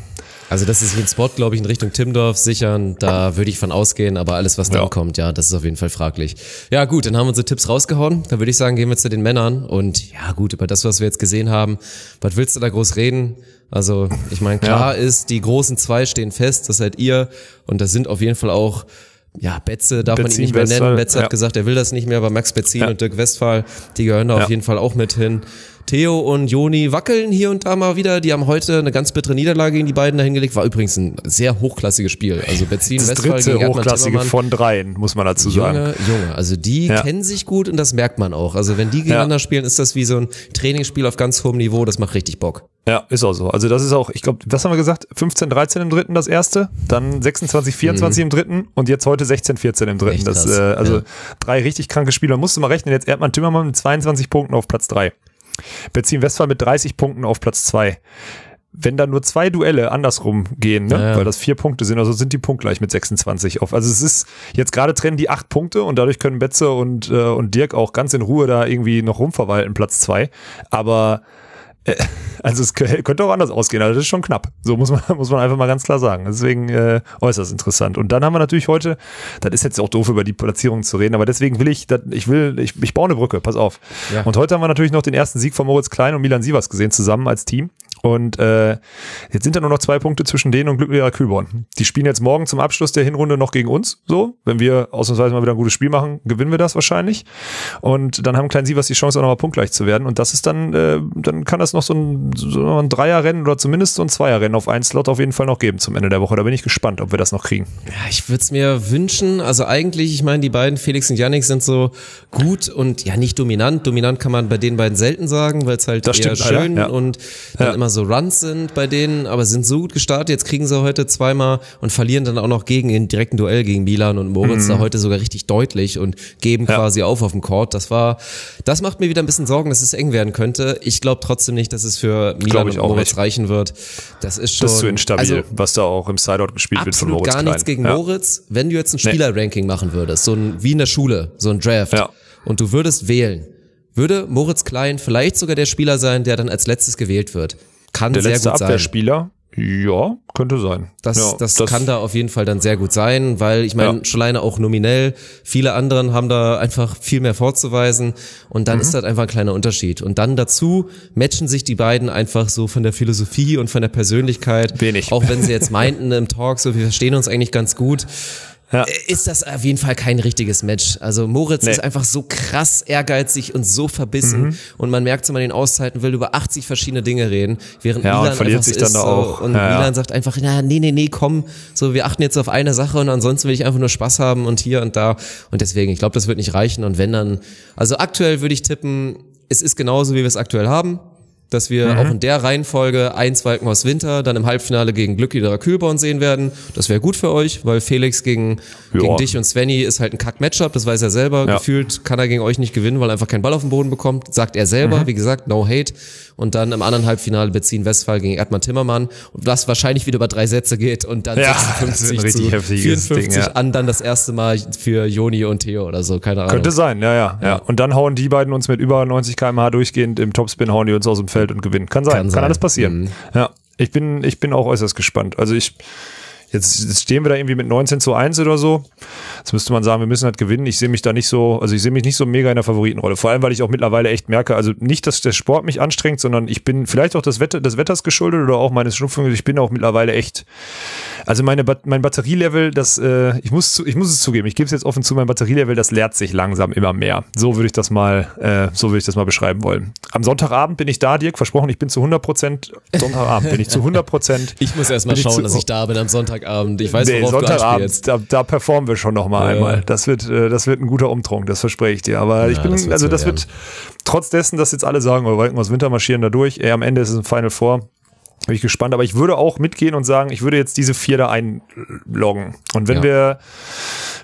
Also das ist wie ein Spot, glaube ich, in Richtung Timmendorf sichern, da würde ich von ausgehen, aber alles, was dann Ja. kommt, ja, das ist auf jeden Fall fraglich. Ja gut, dann haben wir unsere Tipps rausgehauen, dann würde ich sagen, gehen wir zu den Männern und ja gut, über das, was wir jetzt gesehen haben, was willst du da groß reden? Also ich meine, klar Ja. ist, die großen zwei stehen fest, das seid ihr und das sind auf jeden Fall auch, ja, Betze darf man ihn Betzin, nicht mehr nennen, Westphal, Betze hat ja. gesagt, er will das nicht mehr, aber Max Betzin Ja. und Dirk Westphal, die gehören da Ja. auf jeden Fall auch mit hin. Theo und Joni wackeln hier und da mal wieder. Die haben heute eine ganz bittere Niederlage gegen die beiden da hingelegt. War übrigens ein sehr hochklassiges Spiel. Also Betzin, Das Westphal dritte gegen Erdmann hochklassige Timmermann. von dreien, muss man dazu sagen. Junge, Junge, also die Ja. kennen sich gut und das merkt man auch. Also wenn die gegeneinander Ja. spielen, ist das wie so ein Trainingsspiel auf ganz hohem Niveau. Das macht richtig Bock. Ja, ist auch so. Also das ist auch, ich glaube, was haben wir gesagt? fünfzehn dreizehn im dritten das erste, dann sechsundzwanzig vierundzwanzig im dritten und jetzt heute sechzehn vierzehn im dritten. Echt Das, krass. äh, also Ja. drei richtig kranke Spieler. Musst du mal rechnen, jetzt Erdmann Timmermann mit zweiundzwanzig Punkten auf Platz drei. Betzin Westphal mit dreißig Punkten auf Platz zwei. Wenn da nur zwei Duelle andersrum gehen, ne? Ja, ja. Weil das vier Punkte sind, also sind die punktgleich mit sechsundzwanzig auf. Also es ist, jetzt gerade trennen die acht Punkte und dadurch können Betze und, äh, und Dirk auch ganz in Ruhe da irgendwie noch rumverwalten, Platz zwei. Aber äh, also es kö- könnte auch anders ausgehen, also das ist schon knapp. So muss man, muss man einfach mal ganz klar sagen. Deswegen äh, äußerst interessant. Und dann haben wir natürlich heute, das ist jetzt auch doof, über die Platzierung zu reden, aber deswegen will ich, das, ich will, ich, ich baue eine Brücke, pass auf. Ja. Und heute haben wir natürlich noch den ersten Sieg von Moritz Klein und Milan Sievers gesehen, zusammen als Team. Und äh, jetzt sind da nur noch zwei Punkte zwischen denen und Glücklicher Kühlborn. Die spielen jetzt morgen zum Abschluss der Hinrunde noch gegen uns. So, wenn wir ausnahmsweise mal wieder ein gutes Spiel machen, gewinnen wir das wahrscheinlich. Und dann haben Klein Sievers die Chance, auch nochmal punktgleich zu werden. Und das ist dann, äh, dann kann das noch so ein, so ein Dreierrennen oder zumindest so ein Zweierrennen auf einen Slot auf jeden Fall noch geben zum Ende der Woche. Da bin ich gespannt, ob wir das noch kriegen. Ja, ich würde es mir wünschen, also eigentlich, ich meine, die beiden, Felix und Yannick, sind so gut und ja nicht dominant. Dominant kann man bei den beiden selten sagen, weil es halt Das eher stimmt leider, schön ja. und dann Ja. immer so Runs sind bei denen, aber sind so gut gestartet. Jetzt kriegen sie heute zweimal und verlieren dann auch noch gegen in direkten Duell gegen Milan und Moritz da heute sogar richtig deutlich und geben Ja. quasi auf auf dem Court. Das war, das macht mir wieder ein bisschen Sorgen, dass es eng werden könnte. Ich glaube trotzdem nicht, dass es für Milan Glaub ich und auch Moritz nicht. reichen wird. Das ist schon Das ist zu instabil, also, was da auch im Sideout gespielt wird von absolut Moritz gar nichts Klein. gegen Ja. Moritz. Wenn du jetzt ein Nee. Spielerranking machen würdest, so ein, wie in der Schule, so ein Draft, Ja. und du würdest wählen, würde Moritz Klein vielleicht sogar der Spieler sein, der dann als letztes gewählt wird. Kann Der sehr letzte gut sein. Abwehrspieler, ja, könnte sein. Das, ja, das, kann da auf jeden Fall dann sehr gut sein, weil ich meine, Ja. schon alleine auch nominell, viele anderen haben da einfach viel mehr vorzuweisen und dann Mhm. ist das einfach ein kleiner Unterschied. Und dann dazu matchen sich die beiden einfach so von der Philosophie und von der Persönlichkeit. Wenig. Auch wenn sie jetzt meinten im Talk, so wir verstehen uns eigentlich ganz gut. Ja. Ist das auf jeden Fall kein richtiges Match. Also Moritz Nee. ist einfach so krass ehrgeizig und so verbissen Mhm. und man merkt so, man in den Auszeiten will über achtzig verschiedene Dinge reden, während Ja, und Milan verliert einfach sich so dann ist da so, auch. und Ja, ja. Milan sagt einfach, na, nee, nee, nee, komm, so, wir achten jetzt auf eine Sache und ansonsten will ich einfach nur Spaß haben und hier und da und deswegen, ich glaube, das wird nicht reichen und wenn dann, also aktuell würde ich tippen, es ist genauso, wie wir es aktuell haben, dass wir Mhm. auch in der Reihenfolge eins Walkenhaus Winter dann im Halbfinale gegen Glücklicher Kühlborn sehen werden. Das wäre gut für euch, weil Felix gegen, Ja. gegen dich und Svenny ist halt ein Kack-Matchup, das weiß er selber. Ja. Gefühlt kann er gegen euch nicht gewinnen, weil er einfach keinen Ball auf den Boden bekommt, sagt er selber. Mhm. Wie gesagt, no hate. Und dann im anderen Halbfinale Betzin Westphal gegen Erdmann Timmermann, was wahrscheinlich wieder über drei Sätze geht und dann Ja, sechsundfünfzig das wird ein richtig zu heftiges vierundfünfzig Ding, ja. an, dann das erste Mal für Joni und Theo oder so, keine Ahnung. Könnte sein, ja, ja, ja, Ja. Und dann hauen die beiden uns mit über neunzig Kilometer pro Stunde durchgehend im Topspin, hauen die uns aus dem Feld und gewinnen. Kann sein, Kann kann, sein. alles passieren. Mhm. Ja, ich bin, ich bin auch äußerst gespannt. Also ich, jetzt, jetzt stehen wir da irgendwie mit neunzehn zu eins oder so. Jetzt müsste man sagen, wir müssen halt gewinnen. Ich sehe mich da nicht so, also ich sehe mich nicht so mega in der Favoritenrolle. Vor allem, weil ich auch mittlerweile echt merke, also nicht, dass der Sport mich anstrengt, sondern ich bin vielleicht auch das Wetter, des Wetters geschuldet oder auch meines Schnupfens. Ich bin auch mittlerweile echt, also meine, Bat- mein Batterielevel, das, äh, ich muss, zu, ich muss es zugeben, ich gebe es jetzt offen zu, mein Batterielevel, das leert sich langsam immer mehr. So würde ich das mal, äh, so würde ich das mal beschreiben wollen. Am Sonntagabend bin ich da, Dirk, versprochen, ich bin zu hundert Prozent, Sonntagabend bin ich zu hundert Prozent. Ich muss erst mal bin ich schauen, zu- dass ich da bin am Sonntagabend. Ich weiß, Nee, worauf du Sonntagabend, anspielst. da, da performen wir schon noch mal Ja. einmal. Das wird, äh, das wird ein guter Umtrunk, das verspreche ich dir. Aber ich Ja, bin, das wird also so das werden. wird, trotz dessen, dass jetzt alle sagen, oh, Walkenhaus Winter marschieren da durch, ey, am Ende ist es ein Final Four. Bin ich gespannt, aber ich würde auch mitgehen und sagen, ich würde jetzt diese vier da einloggen. Und wenn Ja. wir,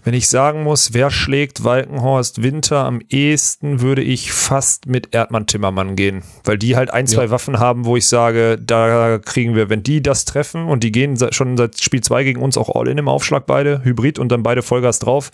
Wenn ich sagen muss, wer schlägt Walkenhorst Winter am ehesten, würde ich fast mit Erdmann Timmermann gehen, weil die halt ein, zwei ja. Waffen haben, wo ich sage, da kriegen wir, wenn die das treffen und die gehen schon seit Spiel zwei gegen uns auch all in im Aufschlag beide, Hybrid und dann beide Vollgas drauf,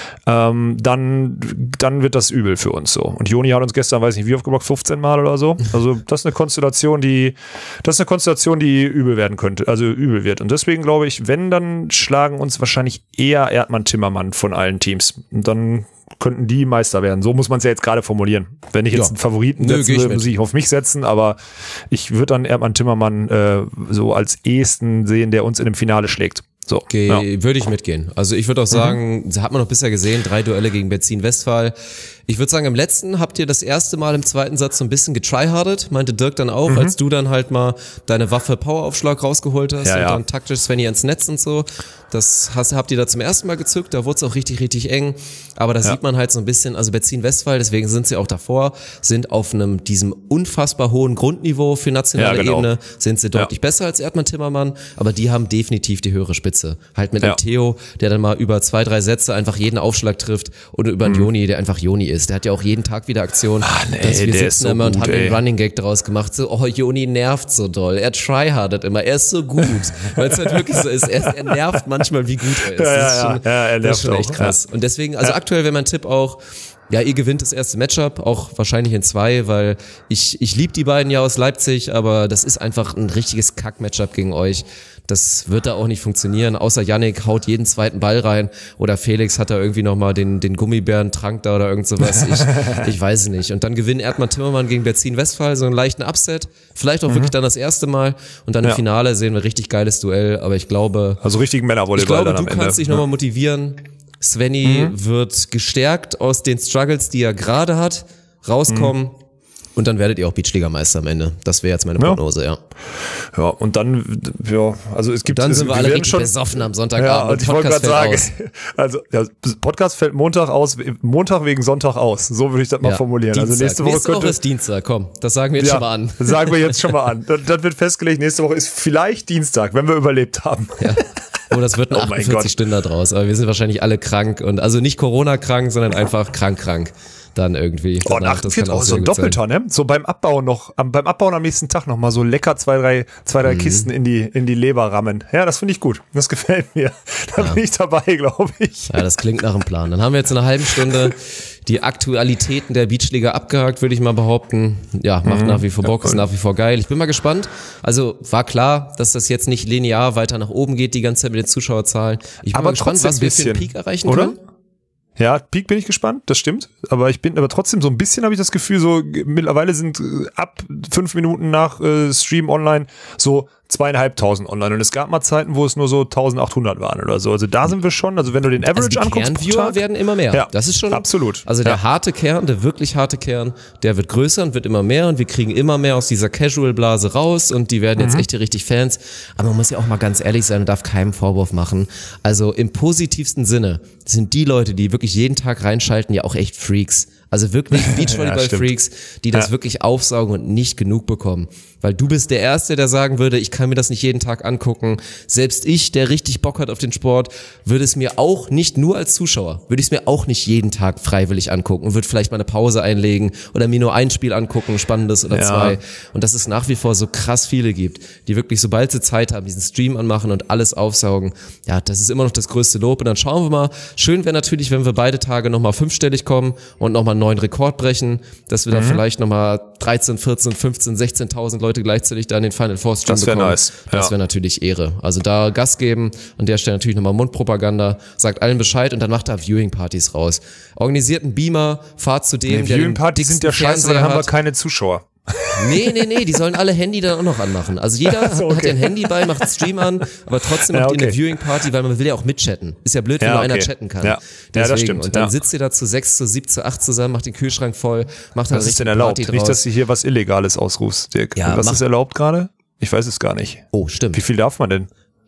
ähm, dann, dann wird das übel für uns so. Und Joni hat uns gestern, weiß nicht, wie oft geblockt, fünfzehn Mal oder so. Also das ist eine Konstellation, die, das ist eine Konstellation, die übel werden könnte, also übel wird. Und deswegen glaube ich, wenn, dann schlagen uns wahrscheinlich eher Erdmann Timmermann von allen Teams. Und dann könnten die Meister werden. So muss man es ja jetzt gerade formulieren. Wenn ich jetzt ja. einen Favoriten Nö, setzen will, muss ich auf mich setzen, aber ich würde dann Erdmann Timmermann äh, so als ehesten sehen, der uns in dem Finale schlägt. So, okay, ja. Würde ich mitgehen. Also ich würde auch sagen, mhm. hat man noch bisher gesehen, drei Duelle gegen Benzin Westphal. Ich würde sagen, im letzten habt ihr das erste Mal im zweiten Satz so ein bisschen getryhardet, meinte Dirk dann auch, mhm. als du dann halt mal deine Waffe Poweraufschlag rausgeholt hast ja, und ja. dann taktisch Svenny ins Netz und so. Das hast, habt ihr da zum ersten Mal gezückt, da wurde es auch richtig, richtig eng. Aber da ja. sieht man halt so ein bisschen, also Benzin Westphal, deswegen sind sie auch davor, sind auf einem, diesem unfassbar hohen Grundniveau für nationale ja, genau. Ebene, sind sie deutlich ja. besser als Erdmann Timmermann, aber die haben definitiv die höhere Spitze. Halt mit ja. einem Theo, der dann mal über zwei, drei Sätze einfach jeden Aufschlag trifft und über einen mhm. Joni, der einfach Joni ist. Der hat ja auch jeden Tag wieder Aktion. Ah, nee, dass wir der sitzen ist so immer gut, und haben ey. einen Running Gag draus gemacht. So, oh, Joni nervt so doll. Er tryhardet immer. Er ist so gut. Weil es halt wirklich so ist. Er, er nervt manchmal, wie gut er ist. Ja, das ist ja, schon, ja, er nervt das ist schon echt auch, krass. ja. Und deswegen, also ja. aktuell wäre mein Tipp auch, ja, ihr gewinnt das erste Matchup, auch wahrscheinlich in zwei, weil ich ich liebe die beiden ja aus Leipzig, aber das ist einfach ein richtiges Kack-Matchup gegen euch. Das wird da auch nicht funktionieren, außer Yannick haut jeden zweiten Ball rein oder Felix hat da irgendwie nochmal den den Gummibärentrank da oder irgend sowas. Ich, ich weiß es nicht. Und dann gewinnt Erdmann Timmermann gegen Benzin Westphal, so einen leichten Upset, vielleicht auch mhm. wirklich dann das erste Mal und dann im ja. Finale sehen wir richtig geiles Duell, aber ich glaube... Also richtigen Männervolleyball Ich glaube, dann am du kannst Ende. dich nochmal motivieren. Svenny mhm. wird gestärkt aus den Struggles, die er gerade hat, rauskommen mhm. und dann werdet ihr auch Beachliga-Meister am Ende. Das wäre jetzt meine Prognose, ja. ja. Ja, und dann, ja, also es gibt... Und dann sind wir, wir alle richtig schon besoffen am Sonntagabend. Ja, und ich wollte gerade sagen, aus. also ja, Podcast fällt Montag aus, Montag wegen Sonntag aus. So würde ich das mal ja, formulieren. Dienstag. Also nächste Woche nächste könnte... Woche ist Dienstag, komm, das sagen wir jetzt ja, schon mal an. Das sagen wir jetzt schon mal an. Das, das wird festgelegt, nächste Woche ist vielleicht Dienstag, wenn wir überlebt haben. Ja. Oh, das wird ein oh achtundvierzig Stunden draus, aber wir sind wahrscheinlich alle krank und also nicht Corona-krank, sondern einfach krank-krank dann irgendwie. Oh, und achtundvierzig, auch so ein Doppelter, ne? So beim Abbauen noch, am, beim Abbauen am nächsten Tag noch mal so lecker zwei, drei, zwei, drei mhm. Kisten in die, in die Leber rammen. Ja, das finde ich gut. Das gefällt mir. Da ja. bin ich dabei, glaube ich. Ja, das klingt nach einem Plan. Dann haben wir jetzt in einer halben Stunde die Aktualitäten der Beachliga abgehakt, würde ich mal behaupten. Ja, macht mhm. nach wie vor Bock, ist nach wie vor geil. Ich bin mal gespannt. Also war klar, dass das jetzt nicht linear weiter nach oben geht, die ganze Zeit mit den Zuschauerzahlen. Ich bin aber mal gespannt, was wir für einen Peak erreichen oder? können. Ja, Peak bin ich gespannt, das stimmt. Aber ich bin aber trotzdem so ein bisschen, habe ich das Gefühl, so mittlerweile sind äh, ab fünf Minuten nach äh, Stream online so zweieinhalbtausend online. Und es gab mal Zeiten, wo es nur so eintausendachthundert waren oder so. Also da sind wir schon, also wenn du den Average also die anguckst. Kernviewer werden immer mehr. Ja, das ist schon. Absolut. Also der ja. harte Kern, der wirklich harte Kern, der wird größer und wird immer mehr und wir kriegen immer mehr aus dieser Casual-Blase raus und die werden jetzt mhm. echt die richtig Fans. Aber man muss ja auch mal ganz ehrlich sein und darf keinen Vorwurf machen. Also im positivsten Sinne sind die Leute, die wirklich jeden Tag reinschalten, ja auch echt Freaks. Also wirklich Beachvolleyball-Freaks, die das ja. wirklich aufsaugen und nicht genug bekommen. Weil du bist der Erste, der sagen würde, ich kann mir das nicht jeden Tag angucken. Selbst ich, der richtig Bock hat auf den Sport, würde es mir auch nicht, nur als Zuschauer, würde ich es mir auch nicht jeden Tag freiwillig angucken und würde vielleicht mal eine Pause einlegen oder mir nur ein Spiel angucken, spannendes oder ja. zwei. Und dass es nach wie vor so krass viele gibt, die wirklich, sobald sie Zeit haben, diesen Stream anmachen und alles aufsaugen. Ja, das ist immer noch das größte Lob. Und dann schauen wir mal. Schön wäre natürlich, wenn wir beide Tage nochmal fünfstellig kommen und nochmal einen neuen Rekord brechen, dass wir mhm. dann vielleicht nochmal dreizehn, vierzehn, fünfzehn, sechzehntausend Leute gleichzeitig da in den Final Four Stream bekommen. Das wäre nice. Ja. Das wäre natürlich Ehre. Also da Gas geben, an der Stelle natürlich nochmal Mundpropaganda, sagt allen Bescheid und dann macht da Viewing-Partys raus. Organisiert einen Beamer, fahrt zu dem, nee, der Viewing-Partys sind ja scheiße, weil dann haben wir keine Zuschauer. Nee, nee, nee, die sollen alle Handy dann auch noch anmachen. Also jeder so, okay. hat ein Handy bei, macht Stream an, aber trotzdem macht ja, okay. ihr eine Viewing-Party, weil man will ja auch mitchatten. Ist ja blöd, wenn ja, nur okay. einer chatten kann. Ja, Deswegen. ja das stimmt. Und dann ja. sitzt ihr da zu sechs, zu sieben, zu acht zusammen, macht den Kühlschrank voll, macht dann Was ist denn erlaubt? Party Nicht, dass du hier was Illegales ausrufst, Dirk. Ja, Was ist erlaubt gerade? Ich weiß es gar nicht. Oh, stimmt. Wie viel darf man denn?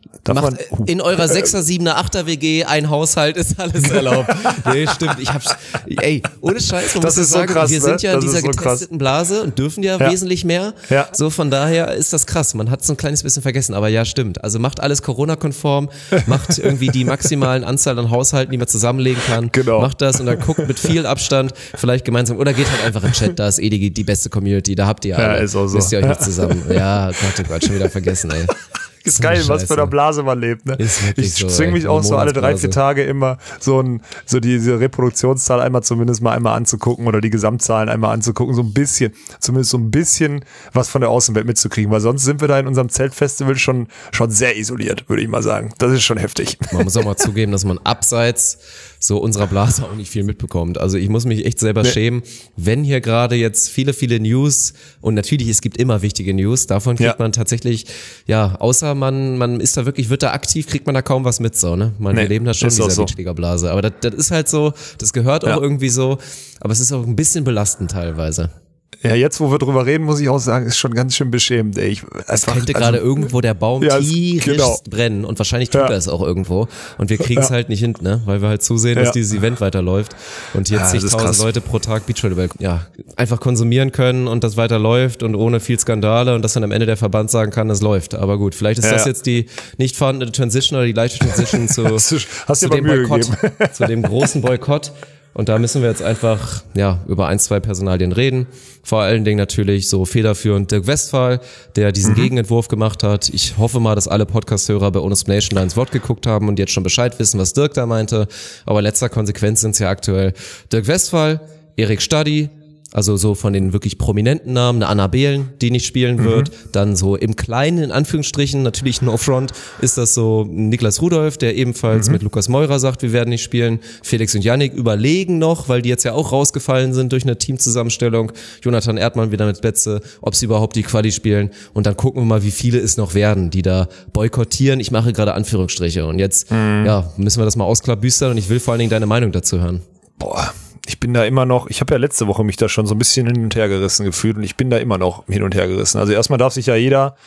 Darf Macht man, uh. in eurer sechser, siebener, achter W G ein Haushalt ist alles erlaubt. Nee, stimmt. Ich hab's, ey, ohne Scheiß, man das muss ist sagen, so krass, wir sind ja in ne? dieser so getesteten Blase und dürfen ja, ja. wesentlich mehr. Ja. So, von daher ist das krass. Man hat so ein kleines bisschen vergessen, aber ja, stimmt. Also macht alles Corona-konform, macht irgendwie die maximalen Anzahl an Haushalten, die man zusammenlegen kann. Genau. Macht das und dann guckt mit viel Abstand vielleicht gemeinsam oder geht halt einfach in den Chat, da ist eh die, die beste Community, da habt ihr alle. Ja, ist auch so. Wisst ihr euch nicht zusammen. Ja, Gott, oh Gott, schon wieder vergessen, ey. Ist geil, was für eine Blase man lebt. Ne? Ich so, zwinge mich ey, auch so alle drei, Monatsblase. vier Tage immer so, ein, so diese Reproduktionszahl einmal zumindest mal einmal anzugucken oder die Gesamtzahlen einmal anzugucken, so ein bisschen, zumindest so ein bisschen was von der Außenwelt mitzukriegen, weil sonst sind wir da in unserem Zeltfestival schon, schon sehr isoliert, würde ich mal sagen. Das ist schon heftig. Man muss auch mal zugeben, dass man abseits so unserer Blase auch nicht viel mitbekommt. Also ich muss mich echt selber Nee. schämen, wenn hier gerade jetzt viele, viele News und natürlich, es gibt immer wichtige News, davon kriegt Ja. man tatsächlich, ja, außer man, man ist da wirklich, wird da aktiv, kriegt man da kaum was mit, so, ne? Man, Nee, wir leben da schon in ist auch dieser so. Beachliga-Blase. Aber das, das ist halt so, das gehört auch Ja. irgendwie so, aber es ist auch ein bisschen belastend teilweise. Ja, jetzt, wo wir drüber reden, muss ich auch sagen, ist schon ganz schön beschämend. Ey. Ich, Es einfach, könnte also- gerade irgendwo der Baum Ja, es- tierisch genau. brennen und wahrscheinlich tut Ja. er es auch irgendwo und wir kriegen es Ja. halt nicht hin, ne? Weil wir halt zusehen, Ja. dass dieses Event weiterläuft und Ja, jetzt das ist zigtausend krass. Leute pro Tag Beachvolleyball ja, einfach konsumieren können und das weiterläuft und ohne viel Skandale und dass dann am Ende der Verband sagen kann, es läuft. Aber gut, vielleicht ist Ja, das ja. jetzt die nicht vorhandene Transition oder die leichte Transition zu, Hast du- hast zu dir aber dem Mühe Boykott, gegeben. zu dem großen Boykott. Und da müssen wir jetzt einfach, ja, über ein, zwei Personalien reden. Vor allen Dingen natürlich so federführend Dirk Westphal, der diesen Mhm. Gegenentwurf gemacht hat. Ich hoffe mal, dass alle Podcast-Hörer bei Honest Nation da ins Wort geguckt haben und jetzt schon Bescheid wissen, was Dirk da meinte. Aber letzter Konsequenz sind es ja aktuell Dirk Westphal, Erik Stadi, also so von den wirklich prominenten Namen, eine Anna Behlen, die nicht spielen wird. Dann so im Kleinen, in Anführungsstrichen, natürlich no front, ist das so Niklas Rudolph, der ebenfalls mit Lukas Meurer sagt, wir werden nicht spielen. Felix und Yannick überlegen noch, weil die jetzt ja auch rausgefallen sind durch eine Teamzusammenstellung. Jonathan Erdmann wieder mit Betze, ob sie überhaupt die Quali spielen. Und dann gucken wir mal, wie viele es noch werden, die da boykottieren. Ich mache gerade Anführungsstriche. Und jetzt, ja, müssen wir das mal ausklabüstern und ich will vor allen Dingen deine Meinung dazu hören. Boah, ich bin da immer noch, ich habe ja letzte Woche mich da schon so ein bisschen hin und her gerissen gefühlt und ich bin da immer noch hin und her gerissen. Also erstmal darf sich ja jeder,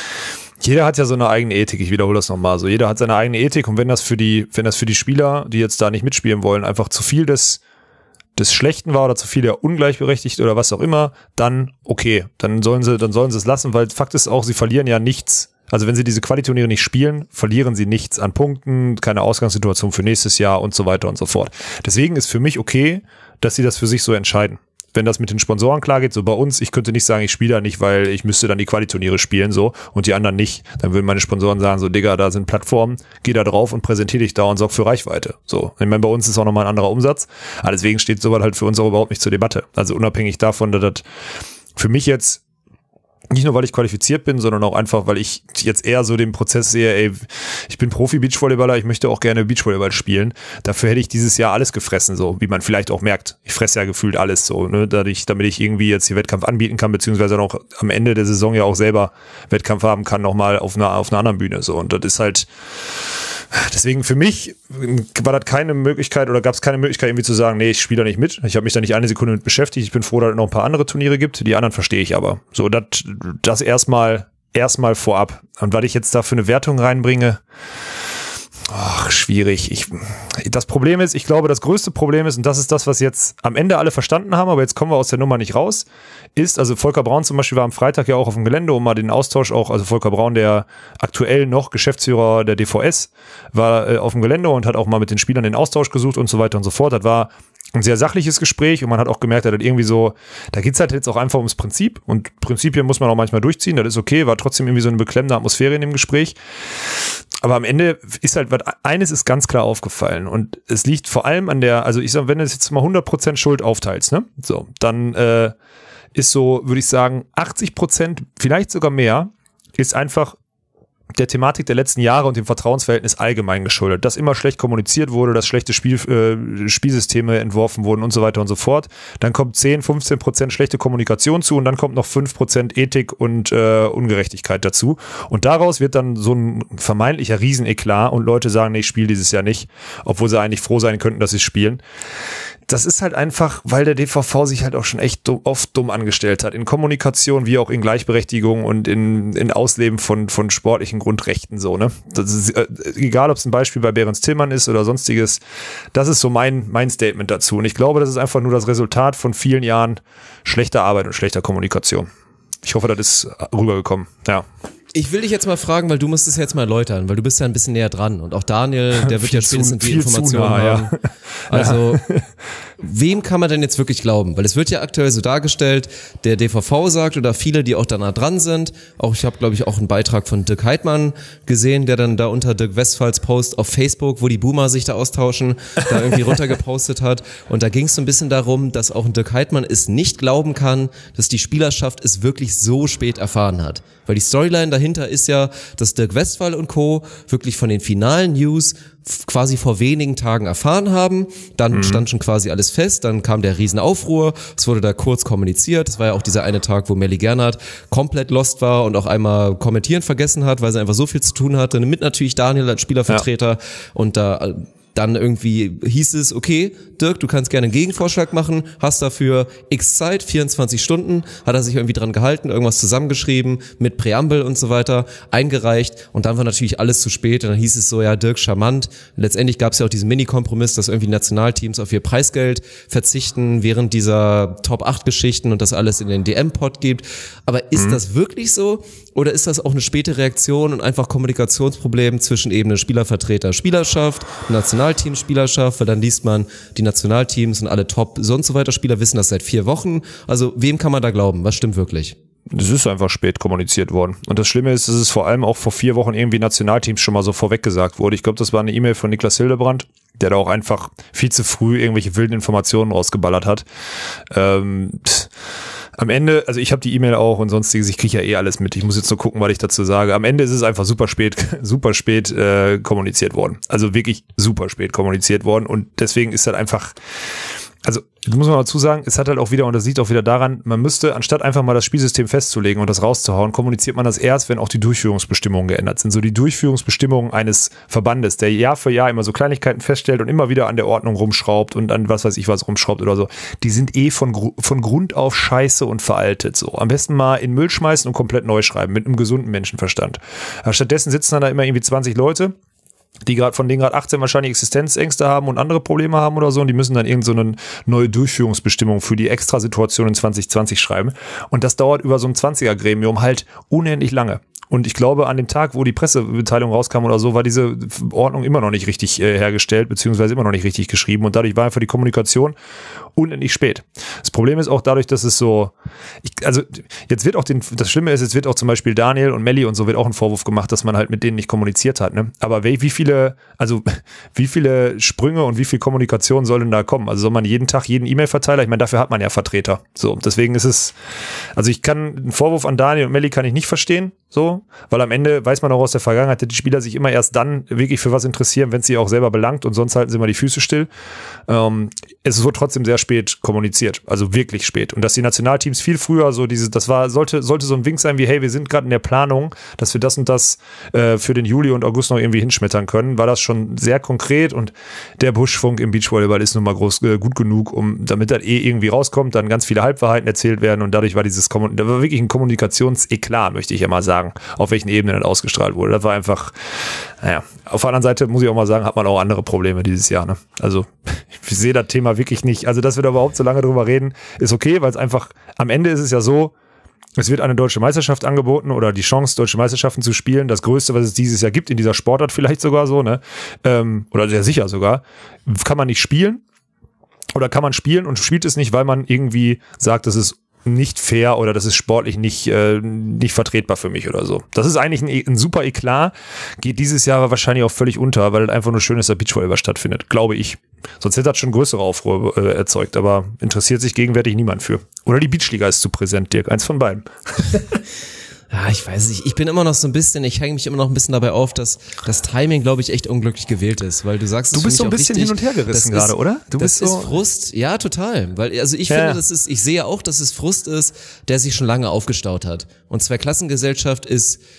jeder hat ja so eine eigene Ethik, ich wiederhole das nochmal so, jeder hat seine eigene Ethik und wenn das für die, wenn das für die Spieler, die jetzt da nicht mitspielen wollen, einfach zu viel des, des Schlechten war oder zu viel der ungleichberechtigt oder was auch immer, dann okay, dann sollen sie, dann sollen sie es lassen, weil Fakt ist auch, sie verlieren ja nichts. Also wenn sie diese Quali-Turniere nicht spielen, verlieren sie nichts an Punkten, keine Ausgangssituation für nächstes Jahr und so weiter und so fort. Deswegen ist für mich okay, dass sie das für sich so entscheiden. Wenn das mit den Sponsoren klar geht, so bei uns, ich könnte nicht sagen, ich spiele da nicht, weil ich müsste dann die Quali-Turniere spielen so und die anderen nicht. Dann würden meine Sponsoren sagen, so Digga, da sind Plattformen, geh da drauf und präsentiere dich da und sorg für Reichweite. So, ich meine, bei uns ist auch nochmal ein anderer Umsatz, aber deswegen steht sowas halt für uns auch überhaupt nicht zur Debatte. Also unabhängig davon, dass das für mich jetzt nicht nur, weil ich qualifiziert bin, sondern auch einfach, weil ich jetzt eher so den Prozess sehe, ey, ich bin Profi-Beachvolleyballer, ich möchte auch gerne Beachvolleyball spielen. Dafür hätte ich dieses Jahr alles gefressen, so wie man vielleicht auch merkt. Ich fresse ja gefühlt alles so, ne, dadurch, damit ich irgendwie jetzt die Wettkampf anbieten kann, beziehungsweise dann auch am Ende der Saison ja auch selber Wettkampf haben kann, nochmal auf einer, auf einer anderen Bühne, so. Und das ist halt, deswegen für mich war das keine Möglichkeit oder gab es keine Möglichkeit irgendwie zu sagen, nee, ich spiele da nicht mit. Ich habe mich da nicht eine Sekunde mit beschäftigt. Ich bin froh, dass es noch ein paar andere Turniere gibt. Die anderen verstehe ich aber. So, das, das erstmal, erstmal vorab. Und weil ich jetzt da für eine Wertung reinbringe, ach, schwierig. Ich, das Problem ist, ich glaube, das größte Problem ist, und das ist das, was jetzt am Ende alle verstanden haben, aber jetzt kommen wir aus der Nummer nicht raus, ist, also Volker Braun zum Beispiel war am Freitag ja auch auf dem Gelände, um mal den Austausch auch, also Volker Braun, der aktuell noch Geschäftsführer der D V S, war äh, auf dem Gelände und hat auch mal mit den Spielern den Austausch gesucht und so weiter und so fort. Das war ein sehr sachliches Gespräch und man hat auch gemerkt, dass das irgendwie so, da geht's halt jetzt auch einfach ums Prinzip und Prinzipien muss man auch manchmal durchziehen, das ist okay, war trotzdem irgendwie so eine beklemmende Atmosphäre in dem Gespräch. Aber am Ende ist halt, eines ist ganz klar aufgefallen und es liegt vor allem an der, also ich sag, wenn du jetzt mal hundert Prozent Schuld aufteilst, ne, so, dann äh, ist so, würde ich sagen, achtzig Prozent, vielleicht sogar mehr, ist einfach der Thematik der letzten Jahre und dem Vertrauensverhältnis allgemein geschuldet, dass immer schlecht kommuniziert wurde, dass schlechte Spiel, äh, Spielsysteme entworfen wurden und so weiter und so fort. Dann kommt zehn, fünfzehn Prozent schlechte Kommunikation zu und dann kommt noch fünf Prozent Ethik und äh, Ungerechtigkeit dazu. Und daraus wird dann so ein vermeintlicher Rieseneklat und Leute sagen, nee, ich spiele dieses Jahr nicht, obwohl sie eigentlich froh sein könnten, dass sie spielen. das ist halt einfach, weil der D V V sich halt auch schon echt dumm, oft dumm angestellt hat. In Kommunikation wie auch in Gleichberechtigung und in, in Ausleben von, von sportlichen Grundrechten so, ne? Das ist, äh, egal, ob es ein Beispiel bei Behrens Tillmann ist oder sonstiges, das ist so mein, mein Statement dazu. Und ich glaube, das ist einfach nur das Resultat von vielen Jahren schlechter Arbeit und schlechter Kommunikation. Ich hoffe, das ist rübergekommen, ja. Ich will dich jetzt mal fragen, weil du musst es jetzt mal erläutern, weil du bist ja ein bisschen näher dran und auch Daniel, der wird ja spätestens die Informationen nah, haben. Ja. Also, wem kann man denn jetzt wirklich glauben? Weil es wird ja aktuell so dargestellt, der D V V sagt oder viele, die auch da nah dran sind, auch ich habe glaube ich auch einen Beitrag von Dirk Heidmann gesehen, der dann da unter Dirk Westphals Post auf Facebook, wo die Boomer sich da austauschen, da irgendwie runtergepostet hat und da ging es so ein bisschen darum, dass auch ein Dirk Heidmann es nicht glauben kann, dass die Spielerschaft es wirklich so spät erfahren hat. Weil die Storyline dahinter ist ja, dass Dirk Westphal und Co. wirklich von den finalen News quasi vor wenigen Tagen erfahren haben. Dann mhm. stand schon quasi alles fest. Dann kam der Riesenaufruhr. Es wurde da kurz kommuniziert. Es war ja auch dieser eine Tag, wo Melly Gernhardt komplett lost war und auch einmal kommentieren vergessen hat, weil sie einfach so viel zu tun hatte. Mit natürlich Daniel als Spielervertreter. Ja. Und da dann irgendwie hieß es, okay, Dirk, du kannst gerne einen Gegenvorschlag machen, hast dafür x Zeit, vierundzwanzig Stunden, hat er sich irgendwie dran gehalten, irgendwas zusammengeschrieben, mit Präambel und so weiter, eingereicht und dann war natürlich alles zu spät und dann hieß es so, ja, Dirk, charmant. Letztendlich gab es ja auch diesen Mini-Kompromiss, dass irgendwie Nationalteams auf ihr Preisgeld verzichten während dieser Top acht Geschichten und das alles in den D M-Pod gibt. Aber ist mhm. das wirklich so oder ist das auch eine späte Reaktion und einfach Kommunikationsproblem zwischen eben Spielervertreter, Spielerschaft, Nationalteams, Spielerschaft, weil dann liest man, die Nationalteams und alle Top so und so weiter Spieler wissen das seit vier Wochen. Also wem kann man da glauben? Was stimmt wirklich? Es ist einfach spät kommuniziert worden. Und das Schlimme ist, dass es vor allem auch vor vier Wochen irgendwie Nationalteams schon mal so vorweg gesagt wurde. Ich glaube, das war eine E-Mail von Niklas Hildebrand, der da auch einfach viel zu früh irgendwelche wilden Informationen rausgeballert hat. Ähm, pff. Am Ende, also ich habe die E-Mail auch und sonstiges, ich kriege ja eh alles mit. Ich muss jetzt nur gucken, was ich dazu sage. Am Ende ist es einfach super spät, super spät äh, kommuniziert worden. Also wirklich super spät kommuniziert worden und deswegen ist das einfach, also das muss man dazu sagen, es hat halt auch wieder, und das liegt auch wieder daran, man müsste, anstatt einfach mal das Spielsystem festzulegen und das rauszuhauen, kommuniziert man das erst, wenn auch die Durchführungsbestimmungen geändert sind. So die Durchführungsbestimmungen eines Verbandes, der Jahr für Jahr immer so Kleinigkeiten feststellt und immer wieder an der Ordnung rumschraubt und an was weiß ich was rumschraubt oder so, die sind eh von, von Grund auf scheiße und veraltet. So am besten mal in Müll schmeißen und komplett neu schreiben, mit einem gesunden Menschenverstand. Aber stattdessen sitzen dann da immer irgendwie zwanzig Leute, die gerade von denen gerade achtzehn wahrscheinlich Existenzängste haben und andere Probleme haben oder so und die müssen dann irgend so eine neue Durchführungsbestimmung für die Extrasituation in zwanzig zwanzig schreiben und das dauert über so ein zwanziger-Gremium halt unendlich lange. Und ich glaube, an dem Tag, wo die Pressemitteilung rauskam oder so, war diese Ordnung immer noch nicht richtig äh, hergestellt, beziehungsweise immer noch nicht richtig geschrieben. Und dadurch war einfach die Kommunikation unendlich spät. Das Problem ist auch dadurch, dass es so, ich, also jetzt wird auch den, das Schlimme ist, jetzt wird auch zum Beispiel Daniel und Melly und so wird auch ein Vorwurf gemacht, dass man halt mit denen nicht kommuniziert hat. Ne? Aber wie, wie viele, also wie viele Sprünge und wie viel Kommunikation soll denn da kommen? Also soll man jeden Tag jeden E-Mail-Verteiler? Ich meine, dafür hat man ja Vertreter. So, deswegen ist es, also ich kann, einen Vorwurf an Daniel und Melly kann ich nicht verstehen, so, weil am Ende weiß man auch aus der Vergangenheit, dass die Spieler sich immer erst dann wirklich für was interessieren, wenn es sie auch selber belangt und sonst halten sie immer die Füße still. Ähm, es wird trotzdem sehr spät kommuniziert, also wirklich spät. Und dass die Nationalteams viel früher so diese, das war, sollte, sollte so ein Wink sein wie, hey, wir sind gerade in der Planung, dass wir das und das äh, für den Juli und August noch irgendwie hinschmettern können, war das schon sehr konkret und der Buschfunk im Beachvolleyball ist nun mal groß, äh, gut genug, um, damit das eh irgendwie rauskommt, dann ganz viele Halbwahrheiten erzählt werden und dadurch war dieses, da war wirklich ein Kommunikationseklat, möchte ich ja mal sagen, auf welchen Ebenen das ausgestrahlt wurde. Das war einfach, naja, auf der anderen Seite muss ich auch mal sagen, hat man auch andere Probleme dieses Jahr, ne? Also, ich sehe das Thema wirklich nicht, also dass wir da überhaupt so lange drüber reden, ist okay, weil es einfach, am Ende ist es ja so, es wird eine deutsche Meisterschaft angeboten oder die Chance, deutsche Meisterschaften zu spielen, das Größte, was es dieses Jahr gibt, in dieser Sportart vielleicht sogar so, ne, ähm, oder sehr sicher sogar, kann man nicht spielen oder kann man spielen und spielt es nicht, weil man irgendwie sagt, das ist nicht fair oder das ist sportlich nicht äh, nicht vertretbar für mich oder so. Das ist eigentlich ein, ein super Eklat, geht dieses Jahr aber wahrscheinlich auch völlig unter, weil es einfach nur schön ist, dass Beachvolleyball stattfindet, glaube ich. Sonst hätte das schon größere Aufruhr äh, erzeugt, aber interessiert sich gegenwärtig niemand für. Oder die Beachliga ist zu präsent, Dirk, eins von beiden. Ja, ich weiß nicht. Ich bin immer noch so ein bisschen, ich hänge mich immer noch ein bisschen dabei auf, dass das Timing, glaube ich, echt unglücklich gewählt ist, weil du sagst, du bist so ein bisschen richtig, hin und her gerissen gerade, oder? Du das bist so ist Frust, ja, total, weil also ich ja. finde, das ist, ich sehe auch, dass es Frust ist, der sich schon lange aufgestaut hat. Und Zweiklassengesellschaft ist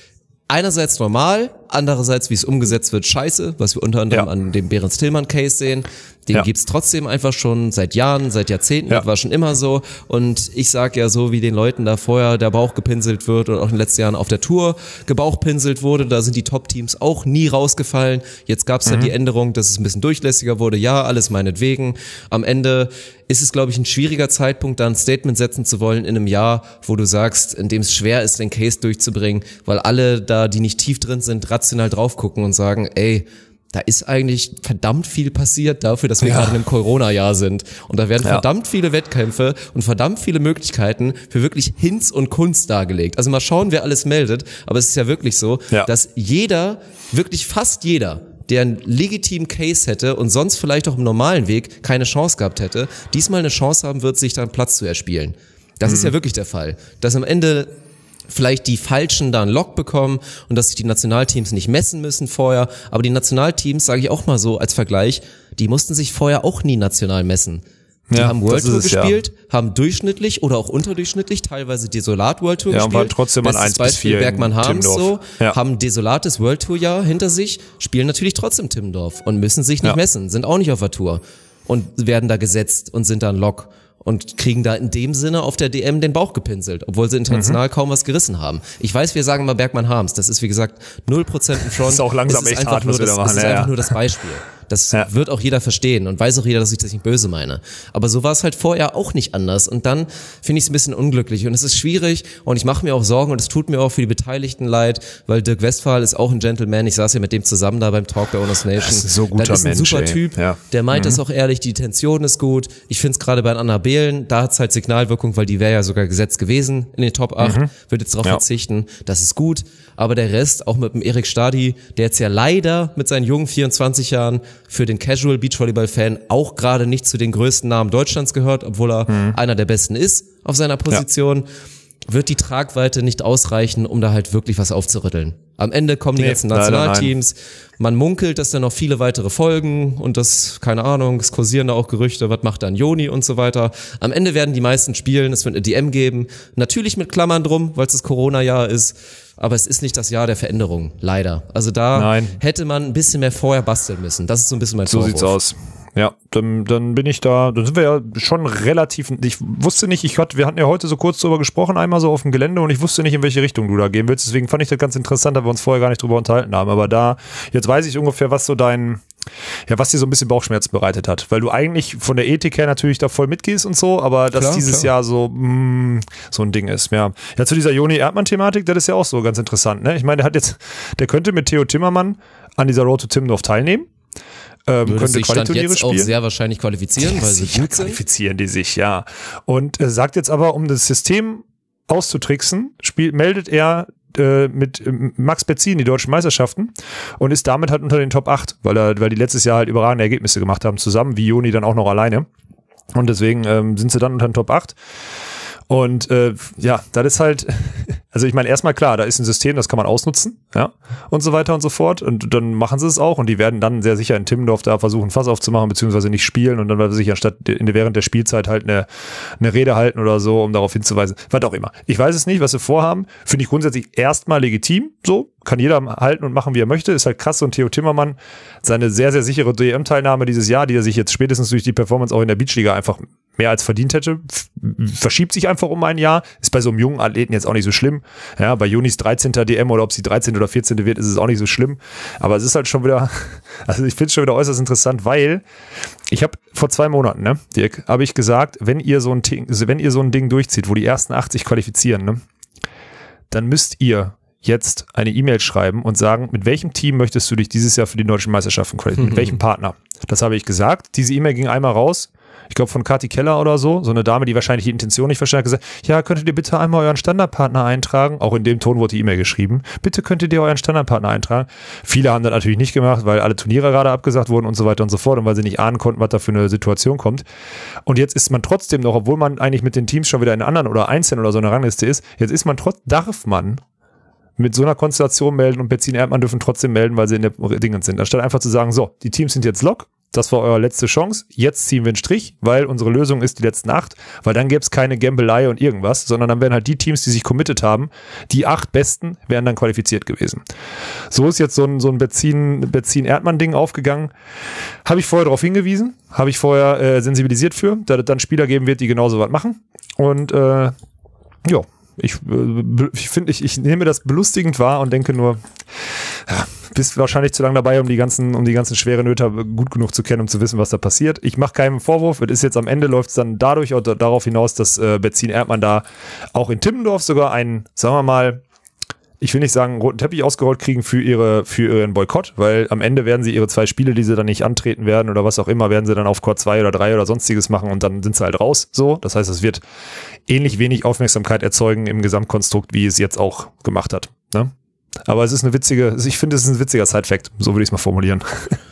einerseits normal, andererseits, wie es umgesetzt wird, scheiße, was wir unter anderem Ja. an dem Behrens-Tillmann-Case sehen. Den Ja. gibt's trotzdem einfach schon seit Jahren, seit Jahrzehnten, Ja. das war schon immer so. Und ich sag ja so, wie den Leuten da vorher der Bauch gepinselt wird und auch in den letzten Jahren auf der Tour gebauchpinselt wurde, da sind die Top-Teams auch nie rausgefallen. Jetzt gab's Mhm. ja die Änderung, dass es ein bisschen durchlässiger wurde. Ja, alles meinetwegen. Am Ende ist es, glaube ich, ein schwieriger Zeitpunkt, da ein Statement setzen zu wollen in einem Jahr, wo du sagst, in dem es schwer ist, den Case durchzubringen, weil alle da, die nicht tief drin sind, rational drauf gucken und sagen, ey, da ist eigentlich verdammt viel passiert dafür, dass wir Ja. gerade in einem Corona-Jahr sind. Und da werden Ja. verdammt viele Wettkämpfe und verdammt viele Möglichkeiten für wirklich Hinz und Kunst dargelegt. Also mal schauen, wer alles meldet. Aber es ist ja wirklich so, Ja. dass jeder, wirklich fast jeder, der einen legitimen Case hätte und sonst vielleicht auch im normalen Weg keine Chance gehabt hätte, diesmal eine Chance haben wird, sich da einen Platz zu erspielen. Das Mhm. ist ja wirklich der Fall. Dass am Ende vielleicht die Falschen da einen Lock bekommen und dass sich die Nationalteams nicht messen müssen vorher. Aber die Nationalteams, sage ich auch mal so als Vergleich, die mussten sich vorher auch nie national messen. Die Ja, haben World das Tour ist es, ja. gespielt, haben durchschnittlich oder auch unterdurchschnittlich teilweise Desolat World Tour Ja, und gespielt. waren trotzdem an Bestes eins bis Beispiel vier in Bergmann Harms so, Timmendorf. Ja. haben ein desolates World Tour Jahr hinter sich, spielen natürlich trotzdem Timmendorf und müssen sich nicht Ja. messen, sind auch nicht auf der Tour und werden da gesetzt und sind da ein Lock. Und kriegen da in dem Sinne auf der D M den Bauch gepinselt, obwohl sie international Mhm. kaum was gerissen haben. Ich weiß, wir sagen mal Bergmann Harms, das ist wie gesagt null Prozent ein Front. Das ist auch langsam es ist echt einfach hart, nur was wir das, da machen, Es ist ja, einfach ja. nur das Beispiel. Das Ja. wird auch jeder verstehen und weiß auch jeder, dass ich das nicht böse meine. Aber so war es halt vorher auch nicht anders. Und dann finde ich es ein bisschen unglücklich und es ist schwierig und ich mache mir auch Sorgen und es tut mir auch für die Beteiligten leid, weil Dirk Westphal ist auch ein Gentleman. Ich saß ja mit dem zusammen da beim Talk bei Owners Nation. Das ist ein so guter das ist ein Mensch, super ey. Typ. Ja. Der meint Mhm. das auch ehrlich, die Tension ist gut. Ich finde es gerade bei Anna Behlen, da hat es halt Signalwirkung, weil die wäre ja sogar gesetzt gewesen in den Top acht, Mhm. wird jetzt darauf Ja. verzichten. Das ist gut. Aber der Rest, auch mit dem Erik Stadi, der jetzt ja leider mit seinen jungen vierundzwanzig Jahren für den Casual Beachvolleyball-Fan auch gerade nicht zu den größten Namen Deutschlands gehört, obwohl er Mhm. einer der besten ist auf seiner Position, wird die Tragweite nicht ausreichen, um da halt wirklich was aufzurütteln. Am Ende kommen die Nee, ganzen leider Nationalteams, man munkelt, dass da noch viele weitere folgen und das, keine Ahnung, es kursieren da auch Gerüchte, was macht dann Joni und so weiter. Am Ende werden die meisten spielen, es wird eine D M geben, natürlich mit Klammern drum, weil es das Corona-Jahr ist, aber es ist nicht das Jahr der Veränderung, leider. Also da Nein. hätte man ein bisschen mehr vorher basteln müssen. Das ist so ein bisschen mein So Vorwurf. sieht's aus. Ja, dann, dann bin ich da, dann sind wir ja schon relativ, ich wusste nicht, ich hatte, wir hatten ja heute so kurz drüber gesprochen, einmal so auf dem Gelände und ich wusste nicht, in welche Richtung du da gehen willst, deswegen fand ich das ganz interessant, dass wir uns vorher gar nicht drüber unterhalten haben, aber da, jetzt weiß ich ungefähr, was so dein, ja, was dir so ein bisschen Bauchschmerzen bereitet hat, weil du eigentlich von der Ethik her natürlich da voll mitgehst und so, aber dass Klar, dieses klar. Jahr so, mh, so ein Ding ist, ja. Ja, zu dieser Joni Erdmann-Thematik, das ist ja auch so ganz interessant, ne? Ich meine, der hat jetzt, der könnte mit Theo Timmermann an dieser Road to Timmendorf teilnehmen, ähm, Würde könnte sich Stand Quali-Turniere jetzt auch spielen. sehr wahrscheinlich qualifizieren, weil sie Sicher gut sind. qualifizieren die sich, ja. Und äh, sagt jetzt aber, um das System auszutricksen, spielt, meldet er äh, mit äh, Max Betzin die deutschen Meisterschaften und ist damit halt unter den Top acht, weil er, weil die letztes Jahr halt überragende Ergebnisse gemacht haben zusammen, wie Joni dann auch noch alleine. Und deswegen ähm, sind sie dann unter den Top acht. Und äh, ja, das ist halt, also ich meine, erstmal klar, da ist ein System, das kann man ausnutzen, ja, und so weiter und so fort. Und dann machen sie es auch und die werden dann sehr sicher in Timmendorf da versuchen, Fass aufzumachen, beziehungsweise nicht spielen und dann weil sie sich anstatt in der, während der Spielzeit halt eine, eine Rede halten oder so, um darauf hinzuweisen. Was auch immer. Ich weiß es nicht, was sie vorhaben. Finde ich grundsätzlich erstmal legitim, so. Kann jeder halten und machen, wie er möchte. Ist halt krass. Und Theo Timmermann, seine sehr, sehr sichere D M-Teilnahme dieses Jahr, die er sich jetzt spätestens durch die Performance auch in der Beachliga einfach mehr als verdient hätte, verschiebt sich einfach um ein Jahr. Ist bei so einem jungen Athleten jetzt auch nicht so schlimm. Ja, bei Jonis dreizehnter D M oder ob sie dreizehnte oder vierzehnte wird, ist es auch nicht so schlimm. Aber es ist halt schon wieder, also ich finde es schon wieder äußerst interessant, weil ich habe vor zwei Monaten, ne, Dirk, habe ich gesagt, wenn ihr so ein Ding, wenn ihr so ein Ding durchzieht, wo die ersten achtzig qualifizieren, ne, dann müsst ihr jetzt eine E-Mail schreiben und sagen, mit welchem Team möchtest du dich dieses Jahr für die deutschen Meisterschaften qualifizieren? Mit welchem Partner? Das habe ich gesagt. Diese E-Mail ging einmal raus. Ich glaube von Kathi Keller oder so, so eine Dame, die wahrscheinlich die Intention nicht verstanden hat, gesagt, ja, könntet ihr bitte einmal euren Standardpartner eintragen? Auch in dem Ton wurde die E-Mail geschrieben. Bitte könntet ihr euren Standardpartner eintragen? Viele haben das natürlich nicht gemacht, weil alle Turniere gerade abgesagt wurden und so weiter und so fort und weil sie nicht ahnen konnten, was da für eine Situation kommt. Und jetzt ist man trotzdem noch, obwohl man eigentlich mit den Teams schon wieder in anderen oder einzeln oder so einer Rangliste ist, jetzt ist man trotzdem, darf man mit so einer Konstellation melden und Betzin Erdmann dürfen trotzdem melden, weil sie in der Dingens sind. Anstatt einfach zu sagen, so, die Teams sind jetzt lock, das war eure letzte Chance, jetzt ziehen wir einen Strich, weil unsere Lösung ist die letzten acht, weil dann gäbe es keine Gambelei und irgendwas, sondern dann wären halt die Teams, die sich committed haben, die acht Besten wären dann qualifiziert gewesen. So ist jetzt so ein, so ein Benzin, Benzin-Erdmann-Ding aufgegangen. Habe ich vorher darauf hingewiesen, habe ich vorher äh, sensibilisiert für, dass es dann Spieler geben wird, die genauso was machen. Und äh, ja, ich, äh, ich finde, ich, ich nehme das belustigend wahr und denke nur, ja, bist wahrscheinlich zu lange dabei, um die ganzen, um die ganzen schweren Nöte gut genug zu kennen, um zu wissen, was da passiert. Ich mache keinen Vorwurf. Es ist jetzt am Ende, läuft es dann dadurch oder darauf hinaus, dass äh, Benzin Erdmann da auch in Timmendorf sogar einen, sagen wir mal, ich will nicht sagen, roten Teppich ausgerollt kriegen für ihre, für ihren Boykott, weil am Ende werden sie ihre zwei Spiele, die sie dann nicht antreten werden oder was auch immer, werden sie dann auf Court zwei oder drei oder sonstiges machen und dann sind sie halt raus. So, das heißt, es wird ähnlich wenig Aufmerksamkeit erzeugen im Gesamtkonstrukt, wie es jetzt auch gemacht hat. Ne? Aber es ist eine witzige, ich finde, es ist ein witziger Side-Fact, so würde ich es mal formulieren.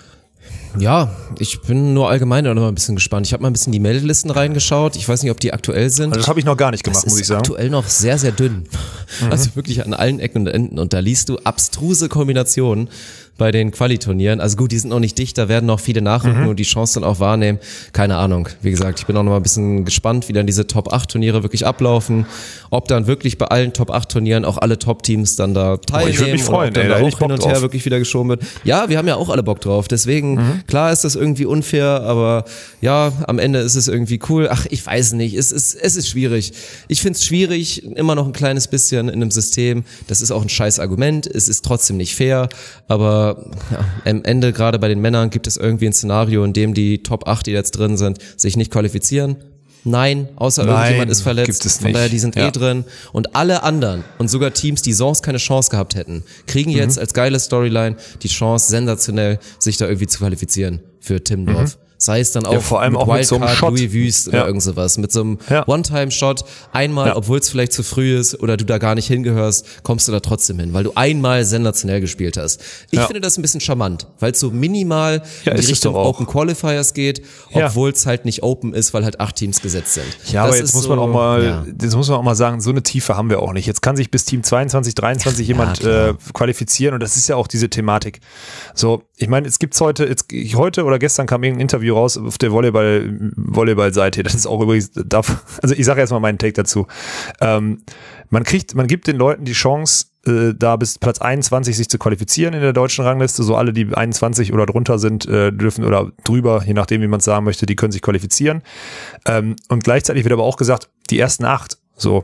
Ja, ich bin nur allgemein noch mal ein bisschen gespannt. Ich habe mal ein bisschen die Meldelisten reingeschaut. Ich weiß nicht, ob die aktuell sind. Also das habe ich noch gar nicht gemacht, das muss ich sagen. Das ist aktuell noch sehr, sehr dünn. Mhm. Also wirklich an allen Ecken und Enden. Und da liest du abstruse Kombinationen bei den Quali-Turnieren. Also gut, die sind noch nicht dicht, da werden noch viele nachrücken mhm. und die Chance dann auch wahrnehmen. Keine Ahnung. Wie gesagt, ich bin auch noch mal ein bisschen gespannt, wie dann diese Top acht Turniere wirklich ablaufen. Ob dann wirklich bei allen Top acht Turnieren auch alle Top-Teams dann da teilnehmen. Oh, ich würde mich freuen, oder ob dann ey, da da auch hin und her drauf. wirklich wieder geschoben wird. Ja, wir haben ja auch alle Bock drauf. Deswegen, mhm. klar ist das irgendwie unfair, aber ja, am Ende ist es irgendwie cool. Ach, ich weiß nicht. Es ist, es ist schwierig. Ich find's schwierig, immer noch ein kleines bisschen in einem System. Das ist auch ein scheiß Argument. Es ist trotzdem nicht fair, aber ja, am Ende, gerade bei den Männern, gibt es irgendwie ein Szenario, in dem die Top acht, die jetzt drin sind, sich nicht qualifizieren. Nein, außer Nein, irgendjemand ist verletzt. Gibt es nicht. Von daher, die sind ja. eh drin. Und alle anderen und sogar Teams, die sonst keine Chance gehabt hätten, kriegen jetzt mhm. als geile Storyline die Chance, sensationell sich da irgendwie zu qualifizieren für Timmendorf. Mhm. Sei es dann auch ja, vor allem mit auch mit so einem Shot. Louis Wüst oder ja. irgend sowas. Mit so einem ja. One-Time-Shot. Einmal, ja. obwohl es vielleicht zu früh ist oder du da gar nicht hingehörst, kommst du da trotzdem hin, weil du einmal sensationell gespielt hast. Ich ja. finde das ein bisschen charmant, weil es so minimal ja, in die Richtung Open Qualifiers geht, obwohl es ja. halt nicht Open ist, weil halt acht Teams gesetzt sind. Ja, das aber jetzt muss so, man auch mal, ja. jetzt muss man auch mal sagen, so eine Tiefe haben wir auch nicht. Jetzt kann sich bis Team zweiundzwanzig, dreiundzwanzig ja, jemand äh, qualifizieren und das ist ja auch diese Thematik. So, ich meine, es gibt's heute, jetzt, heute oder gestern kam irgendein Interview raus auf der Volleyball Volleyball-Seite. Das ist auch übrigens, darf, also ich sage jetzt mal meinen Take dazu. Ähm, man kriegt, man gibt den Leuten die Chance, äh, da bis Platz einundzwanzig sich zu qualifizieren in der deutschen Rangliste. So alle, die einundzwanzig oder drunter sind, äh, dürfen oder drüber, je nachdem, wie man es sagen möchte, die können sich qualifizieren. Ähm, und gleichzeitig wird aber auch gesagt, die ersten acht, so,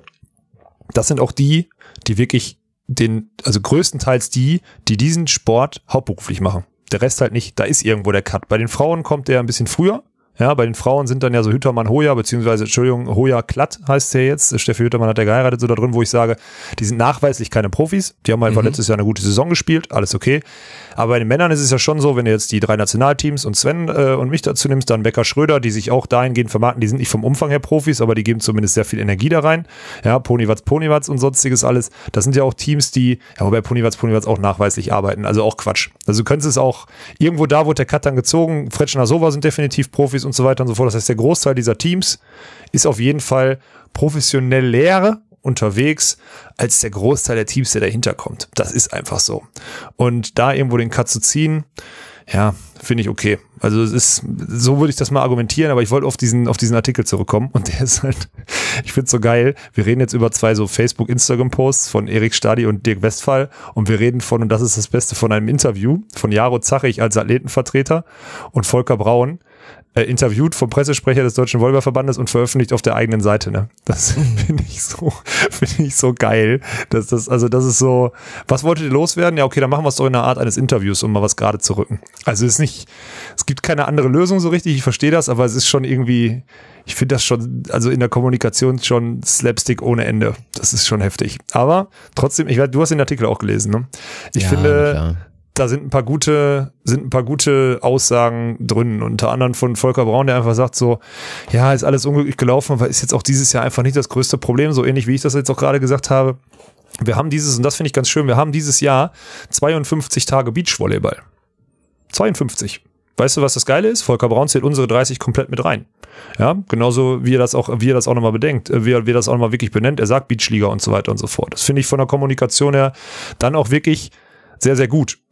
das sind auch die, die wirklich den, also größtenteils die, die diesen Sport hauptberuflich machen. Der Rest halt nicht. Da ist irgendwo der Cut. Bei den Frauen kommt der ein bisschen früher. Ja, bei den Frauen sind dann ja so Hüttermann Hoja, beziehungsweise, Entschuldigung, Hoja Klatt heißt der jetzt. Steffi Hüttermann hat ja geheiratet, so da drin, wo ich sage, die sind nachweislich keine Profis. Die haben einfach mhm. letztes Jahr eine gute Saison gespielt, alles okay. Aber bei den Männern ist es ja schon so, wenn du jetzt die drei Nationalteams und Sven äh, und mich dazu nimmst, dann Becker Schröder, die sich auch dahingehend vermarkten, die sind nicht vom Umfang her Profis, aber die geben zumindest sehr viel Energie da rein. Ja, Ponywatz, Ponywatz und sonstiges alles. Das sind ja auch Teams, die, ja, wobei Ponywatz, Ponywatz auch nachweislich arbeiten, also auch Quatsch. Also du könntest es auch, irgendwo da wurde der Cut dann gezogen, Fretschner Sova sind definitiv Profis und so weiter und so fort. Das heißt, der Großteil dieser Teams ist auf jeden Fall professioneller unterwegs als der Großteil der Teams, der dahinter kommt. Das ist einfach so. Und da irgendwo den Cut zu ziehen, ja, finde ich okay. Also es ist, so würde ich das mal argumentieren, aber ich wollte auf diesen, auf diesen Artikel zurückkommen und der ist halt, ich finde es so geil. Wir reden jetzt über zwei so Facebook-Instagram-Posts von Erik Stadi und Dirk Westphal und wir reden von, und das ist das Beste, von einem Interview von Jaro Zachig als Athletenvertreter und Volker Braun, äh, interviewt vom Pressesprecher des Deutschen Volleyballverbandes und veröffentlicht auf der eigenen Seite, ne? Das finde ich so, finde ich so geil. Dass das, also das ist so, was wolltet ihr loswerden? Ja, okay, dann machen wir es doch in der Art eines Interviews, um mal was gerade zu rücken. Also es ist nicht, es gibt keine andere Lösung so richtig, ich verstehe das, aber es ist schon irgendwie, ich finde das schon, also in der Kommunikation schon Slapstick ohne Ende. Das ist schon heftig. Aber trotzdem, ich weiß, du hast den Artikel auch gelesen, ne? Ich ja, finde, klar. Da sind ein paar gute, sind ein paar gute Aussagen drin, unter anderem von Volker Braun, der einfach sagt so, ja, ist alles unglücklich gelaufen, aber ist jetzt auch dieses Jahr einfach nicht das größte Problem, so ähnlich wie ich das jetzt auch gerade gesagt habe. Wir haben dieses, und das finde ich ganz schön, wir haben dieses Jahr zweiundfünfzig Tage Beachvolleyball. zweiundfünfzig. Weißt du, was das Geile ist? Volker Braun zählt unsere dreißig komplett mit rein. Ja, genauso wie er das auch, wie er das auch nochmal bedenkt, wie er, wie er das auch nochmal wirklich benennt. Er sagt Beachliga und so weiter und so fort. Das finde ich von der Kommunikation her dann auch wirklich sehr, sehr gut.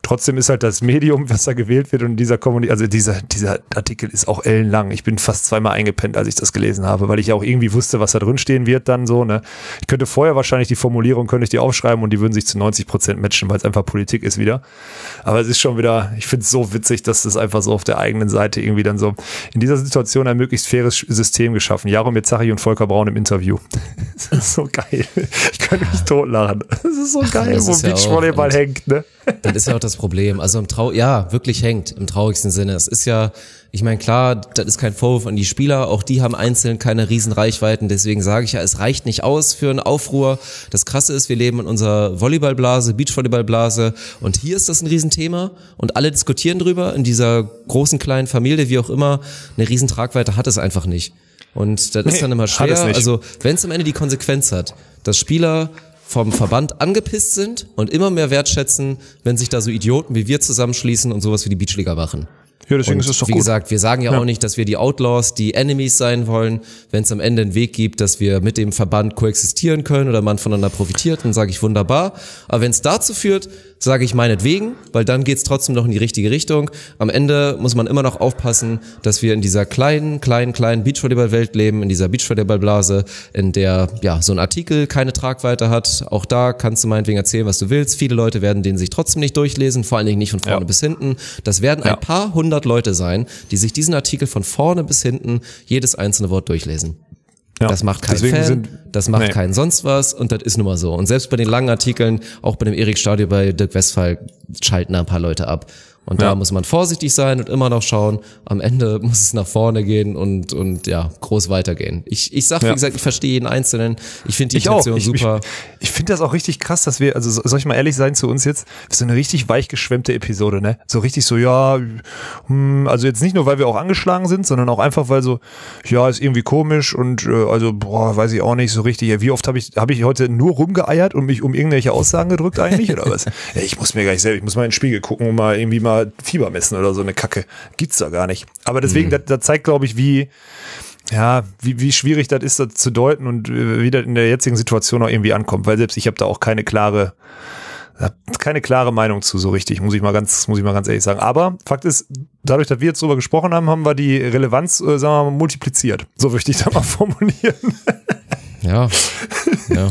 Trotzdem ist halt das Medium, was da gewählt wird und dieser Kommunikation, also dieser, dieser Artikel ist auch ellenlang. Ich bin fast zweimal eingepennt, als ich das gelesen habe, weil ich ja auch irgendwie wusste, was da drin stehen wird dann so, ne. Ich könnte vorher wahrscheinlich die Formulierung, könnte ich die aufschreiben und die würden sich zu neunzig Prozent matchen, weil es einfach Politik ist wieder. Aber es ist schon wieder, ich finde es so witzig, dass das einfach so auf der eigenen Seite irgendwie dann so, in dieser Situation ein möglichst faires System geschaffen. Jaromir Zachi und Volker Braun im Interview. Das ist so geil. Ich könnte mich totlachen. Das ist so geil, das wo ist ja Beachvolleyball auch, hängt, ne. Das ist ja auch das Problem. Also im Trau, ja, wirklich hängt, im traurigsten Sinne. Es ist ja, ich meine, klar, das ist kein Vorwurf an die Spieler, auch die haben einzeln keine riesen Reichweiten, deswegen sage ich ja, es reicht nicht aus für einen Aufruhr. Das Krasse ist, wir leben in unserer Volleyballblase, Beachvolleyballblase und hier ist das ein Riesenthema und alle diskutieren drüber, in dieser großen, kleinen Familie, wie auch immer, eine riesen Tragweite hat es einfach nicht. Und das nee, ist dann immer schwer, also wenn es am Ende die Konsequenz hat, dass Spieler vom Verband angepisst sind und immer mehr wertschätzen, wenn sich da so Idioten wie wir zusammenschließen und sowas wie die Beachliga machen. Ja, deswegen und ist es doch wie gut. gesagt, wir sagen ja, ja auch nicht, dass wir die Outlaws, die Enemies sein wollen. Wenn es am Ende einen Weg gibt, dass wir mit dem Verband koexistieren können oder man voneinander profitiert, dann sage ich wunderbar. Aber wenn es dazu führt, sage ich meinetwegen, weil dann geht's trotzdem noch in die richtige Richtung. Am Ende muss man immer noch aufpassen, dass wir in dieser kleinen, kleinen, kleinen Beachvolleyball-Welt leben, in dieser Beachvolleyball-Blase, in der ja so ein Artikel keine Tragweite hat. Auch da kannst du meinetwegen erzählen, was du willst. Viele Leute werden den sich trotzdem nicht durchlesen, vor allen Dingen nicht von vorne ja. bis hinten. Das werden ja. ein paar hundert Leute sein, die sich diesen Artikel von vorne bis hinten jedes einzelne Wort durchlesen. Ja, das macht kein Fan, sind, das macht nee. keinen sonst was und das ist nun mal so. Und selbst bei den langen Artikeln, auch bei dem Erik Staudier, bei Dirk Westphal, schalten da ein paar Leute ab. Und ja. da muss man vorsichtig sein und immer noch schauen, am Ende muss es nach vorne gehen und und ja, groß weitergehen. Ich ich sag, wie ja. gesagt, ich verstehe jeden Einzelnen. Ich finde die ich Intention auch. Ich, super. Ich, ich finde das auch richtig krass, dass wir, also soll ich mal ehrlich sein zu uns jetzt, das ist eine richtig weich geschwemmte Episode, ne? So richtig so, ja, hm, also jetzt nicht nur, weil wir auch angeschlagen sind, sondern auch einfach, weil so, ja, ist irgendwie komisch und äh, also, boah, weiß ich auch nicht so richtig. Ja, wie oft habe ich habe ich heute nur rumgeeiert und mich um irgendwelche Aussagen gedrückt eigentlich, oder was? Ja, ich muss mir gar nicht selber, ich muss mal in den Spiegel gucken und mal irgendwie mal Fieber messen oder so eine Kacke. Gibt's da gar nicht. Aber deswegen, mhm. da, da zeigt, glaube ich, wie, ja, wie, wie schwierig das ist, das zu deuten und wie das in der jetzigen Situation auch irgendwie ankommt, weil selbst ich habe da auch keine klare, keine klare Meinung zu, so richtig, muss ich mal ganz, muss ich mal ganz ehrlich sagen. Aber Fakt ist, dadurch, dass wir jetzt drüber gesprochen haben, haben wir die Relevanz, äh, sagen wir mal, multipliziert. So möchte ich da mal formulieren. Ja, ja.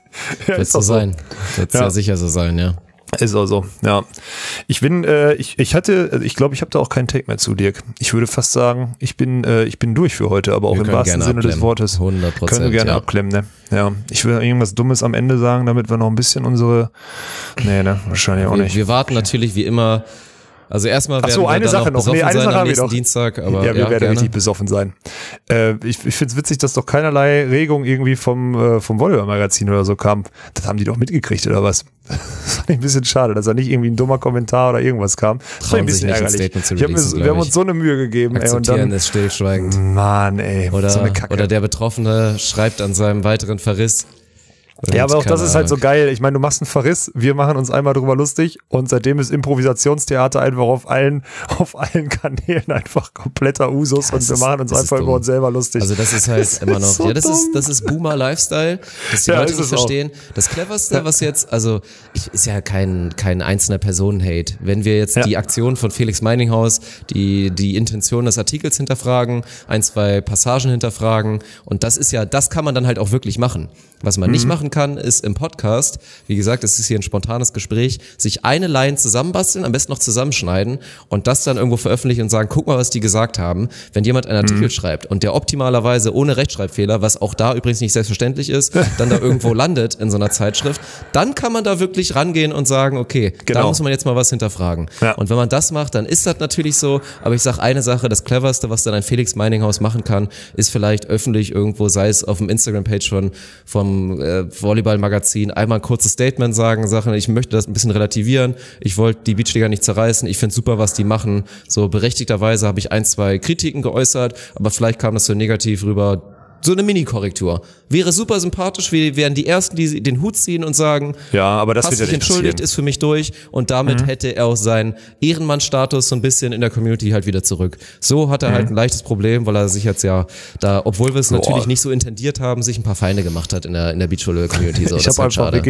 ja Wird so sein. Wird ja. ja sicher so sein, ja. Ist auch so, ja. Ich bin, äh, ich, ich hatte, ich glaube, ich habe da auch keinen Take mehr zu, Dirk. Ich würde fast sagen, ich bin, äh, ich bin durch für heute, aber auch wir im wahrsten Sinne des Wortes. hundert Prozent. Können wir gerne ja. abklemmen, ne? Ja. Ich will irgendwas Dummes am Ende sagen, damit wir noch ein bisschen unsere, nee, ne, wahrscheinlich auch wir, nicht. Wir warten natürlich wie immer. Also erstmal werden Ach so, wir eine dann Sache noch noch. Nee, eine sein Sache am haben wir nächsten doch. Dienstag. Aber ja, wir ja, werden gerne. richtig besoffen sein. Äh, ich ich finde es witzig, dass doch keinerlei Regung irgendwie vom, äh, vom Volleyball-Magazin oder so kam. Das haben die doch mitgekriegt, oder was? Das fand ich ein bisschen schade, dass da nicht irgendwie ein dummer Kommentar oder irgendwas kam. Das war ein bisschen ärgerlich. Ich hab mir, wir haben uns so eine Mühe gegeben. Akzeptieren ey, und dann, ist stillschweigend. Mann, ey. Oder, so eine Kacke. oder der Betroffene schreibt an seinem weiteren Verriss. Und ja, aber auch das ist halt so geil. Ich meine, du machst einen Verriss, wir machen uns einmal drüber lustig und seitdem ist Improvisationstheater einfach auf allen, auf allen Kanälen einfach kompletter Usus ja, und wir ist, machen uns einfach über uns selber lustig. Also das ist halt das immer noch, ist so ja, das dumm. ist, das ist Boomer-Lifestyle, dass die ja, Leute nicht verstehen. Auch. Das Cleverste, was jetzt, also, ich, ist ja kein, kein einzelner Personen-Hate. Wenn wir jetzt ja. die Aktion von Felix Meininghaus, die, die Intention des Artikels hinterfragen, ein, zwei Passagen hinterfragen und das ist ja, das kann man dann halt auch wirklich machen. Was man mhm. nicht machen kann, ist im Podcast, wie gesagt, es ist hier ein spontanes Gespräch, sich eine Line zusammenbasteln, am besten noch zusammenschneiden und das dann irgendwo veröffentlichen und sagen, guck mal, was die gesagt haben. Wenn jemand einen Artikel mhm. schreibt und der optimalerweise ohne Rechtschreibfehler, was auch da übrigens nicht selbstverständlich ist, dann da irgendwo landet in so einer Zeitschrift, dann kann man da wirklich rangehen und sagen, okay, genau. da muss man jetzt mal was hinterfragen. Ja. Und wenn man das macht, dann ist das natürlich so, aber ich sag eine Sache, das Cleverste, was dann ein Felix Meininghaus machen kann, ist vielleicht öffentlich irgendwo, sei es auf dem Instagram-Page von, vom äh, Volleyball-Magazin, einmal ein kurzes Statement sagen, Sachen, ich möchte das ein bisschen relativieren, ich wollte die Beachliga nicht zerreißen, ich finde super, was die machen, so berechtigterweise habe ich ein, zwei Kritiken geäußert, aber vielleicht kam das so negativ rüber, so eine Mini-Korrektur. Wäre super sympathisch, wir wären die Ersten, die den Hut ziehen und sagen, ja, aber das hast wird dich ja nicht entschuldigt, passieren. Ist für mich durch und damit mhm. hätte er auch seinen Ehrenmann-Status so ein bisschen in der Community halt wieder zurück. So hat er mhm. halt ein leichtes Problem, weil er sich jetzt ja da, obwohl wir es Boah. natürlich nicht so intendiert haben, sich ein paar Feinde gemacht hat in der, in der Beachvolley-Community. So, ich habe halt einfach schade. wirklich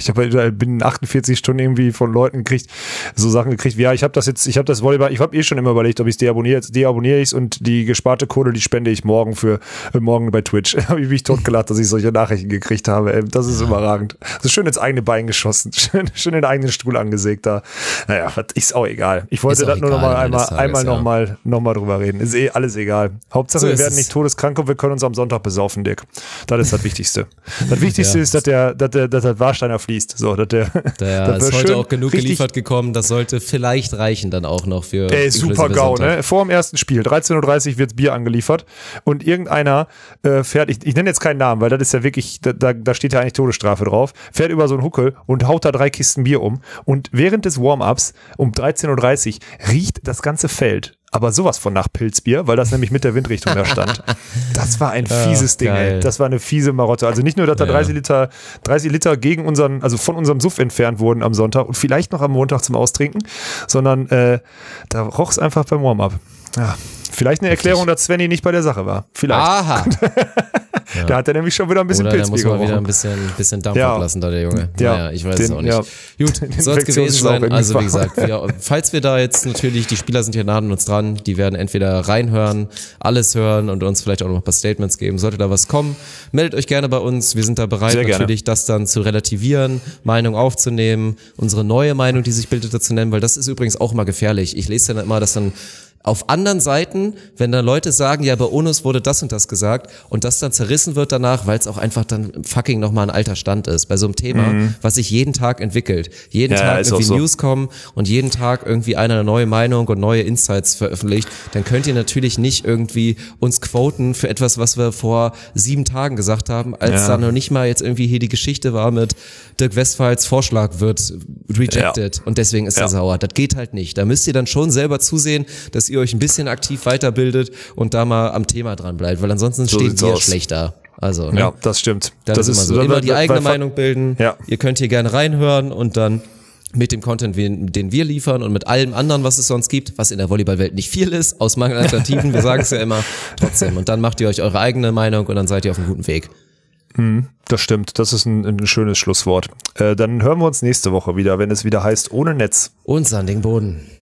Ich habe binnen achtundvierzig Stunden irgendwie von Leuten gekriegt, so Sachen gekriegt, wie, ja, ich habe das jetzt, ich habe das Volleyball, ich habe eh schon immer überlegt, ob ich es deabonniere, jetzt deabonniere ich es und die gesparte Kohle, die spende ich morgen für äh, morgen bei Twitch. Habe ich mich totgelacht, dass ich solche Nachrichten gekriegt habe. Ey, das ist überragend. So schön ins eigene Bein geschossen, schön, schön in den eigenen Stuhl angesägt da. Naja, ist auch egal. Ich wollte das nur noch mal einmal, Tages, einmal ja. noch mal, noch mal drüber reden. Ist eh alles egal. Hauptsache, so wir werden nicht todeskrank und wir können uns am Sonntag besaufen, Dick. Das ist das Wichtigste. Das Wichtigste ja. ist, dass der, dass der, dass der Warsteiner fließt. So, dass der, da ist heute auch genug geliefert gekommen. Das sollte vielleicht reichen dann auch noch für. Ey, super GAU, ne? Vor dem ersten Spiel, dreizehn Uhr dreißig wird Bier angeliefert und irgendeiner äh, fährt, ich, ich nenne jetzt keinen Namen, weil das ist ja wirklich, da, da steht ja eigentlich Todesstrafe drauf, fährt über so einen Huckel und haut da drei Kisten Bier um und während des Warm-Ups um dreizehn Uhr dreißig riecht das ganze Feld. Aber sowas von nach Pilzbier, weil das nämlich mit der Windrichtung da stand. Das war ein fieses oh, Ding, ey. Das war eine fiese Marotte. Also nicht nur, dass da ja. dreißig Liter, dreißig Liter gegen unseren, also von unserem Suff entfernt wurden am Sonntag und vielleicht noch am Montag zum Austrinken, sondern äh, da roch es einfach beim Warm-Up. Ja, vielleicht eine Erklärung, dass Svenny nicht bei der Sache war. Vielleicht. Aha. Ja. Da hat er nämlich schon wieder ein bisschen Oder Pilzbier da muss man gerochen. wieder ein bisschen, bisschen Dampf ja. ablassen, da der Junge. Ja. Naja, ich weiß den, es auch nicht. Ja. Gut, soll es gewesen sein. Also wie gesagt, wir, falls wir da jetzt natürlich, die Spieler sind hier nah an uns dran, die werden entweder reinhören, alles hören und uns vielleicht auch noch ein paar Statements geben. Sollte da was kommen, meldet euch gerne bei uns. Wir sind da bereit, Sehr natürlich gerne. das dann zu relativieren, Meinung aufzunehmen, unsere neue Meinung, die sich bildete, zu nennen, weil das ist übrigens auch mal gefährlich. Ich lese dann immer, dass dann auf anderen Seiten, wenn da Leute sagen, ja, bei Onus wurde das und das gesagt und das dann zerrissen wird danach, weil es auch einfach dann fucking nochmal ein alter Stand ist, bei so einem Thema, mhm. was sich jeden Tag entwickelt. Jeden ja, Tag irgendwie so. News kommen und jeden Tag irgendwie einer eine neue Meinung und neue Insights veröffentlicht, dann könnt ihr natürlich nicht irgendwie uns quoten für etwas, was wir vor sieben Tagen gesagt haben, als ja. da noch nicht mal jetzt irgendwie hier die Geschichte war mit Dirk Westphals Vorschlag wird rejected ja. und deswegen ist ja. er sauer. Das geht halt nicht. Da müsst ihr dann schon selber zusehen, dass ihr euch ein bisschen aktiv weiterbildet und da mal am Thema dran bleibt, weil ansonsten so steht ihr schlecht da. Also, ne? Ja, das stimmt. Das, das ist immer so. Immer die eigene Meinung bilden. Ja. Ihr könnt hier gerne reinhören und dann mit dem Content, den wir liefern und mit allem anderen, was es sonst gibt, was in der Volleyballwelt nicht viel ist, aus Mangel Alternativen, wir sagen es ja immer, trotzdem. Und dann macht ihr euch eure eigene Meinung und dann seid ihr auf einem guten Weg. Das stimmt, das ist ein, ein schönes Schlusswort. Äh, dann hören wir uns nächste Woche wieder, wenn es wieder heißt, ohne Netz. Und sandigen Boden.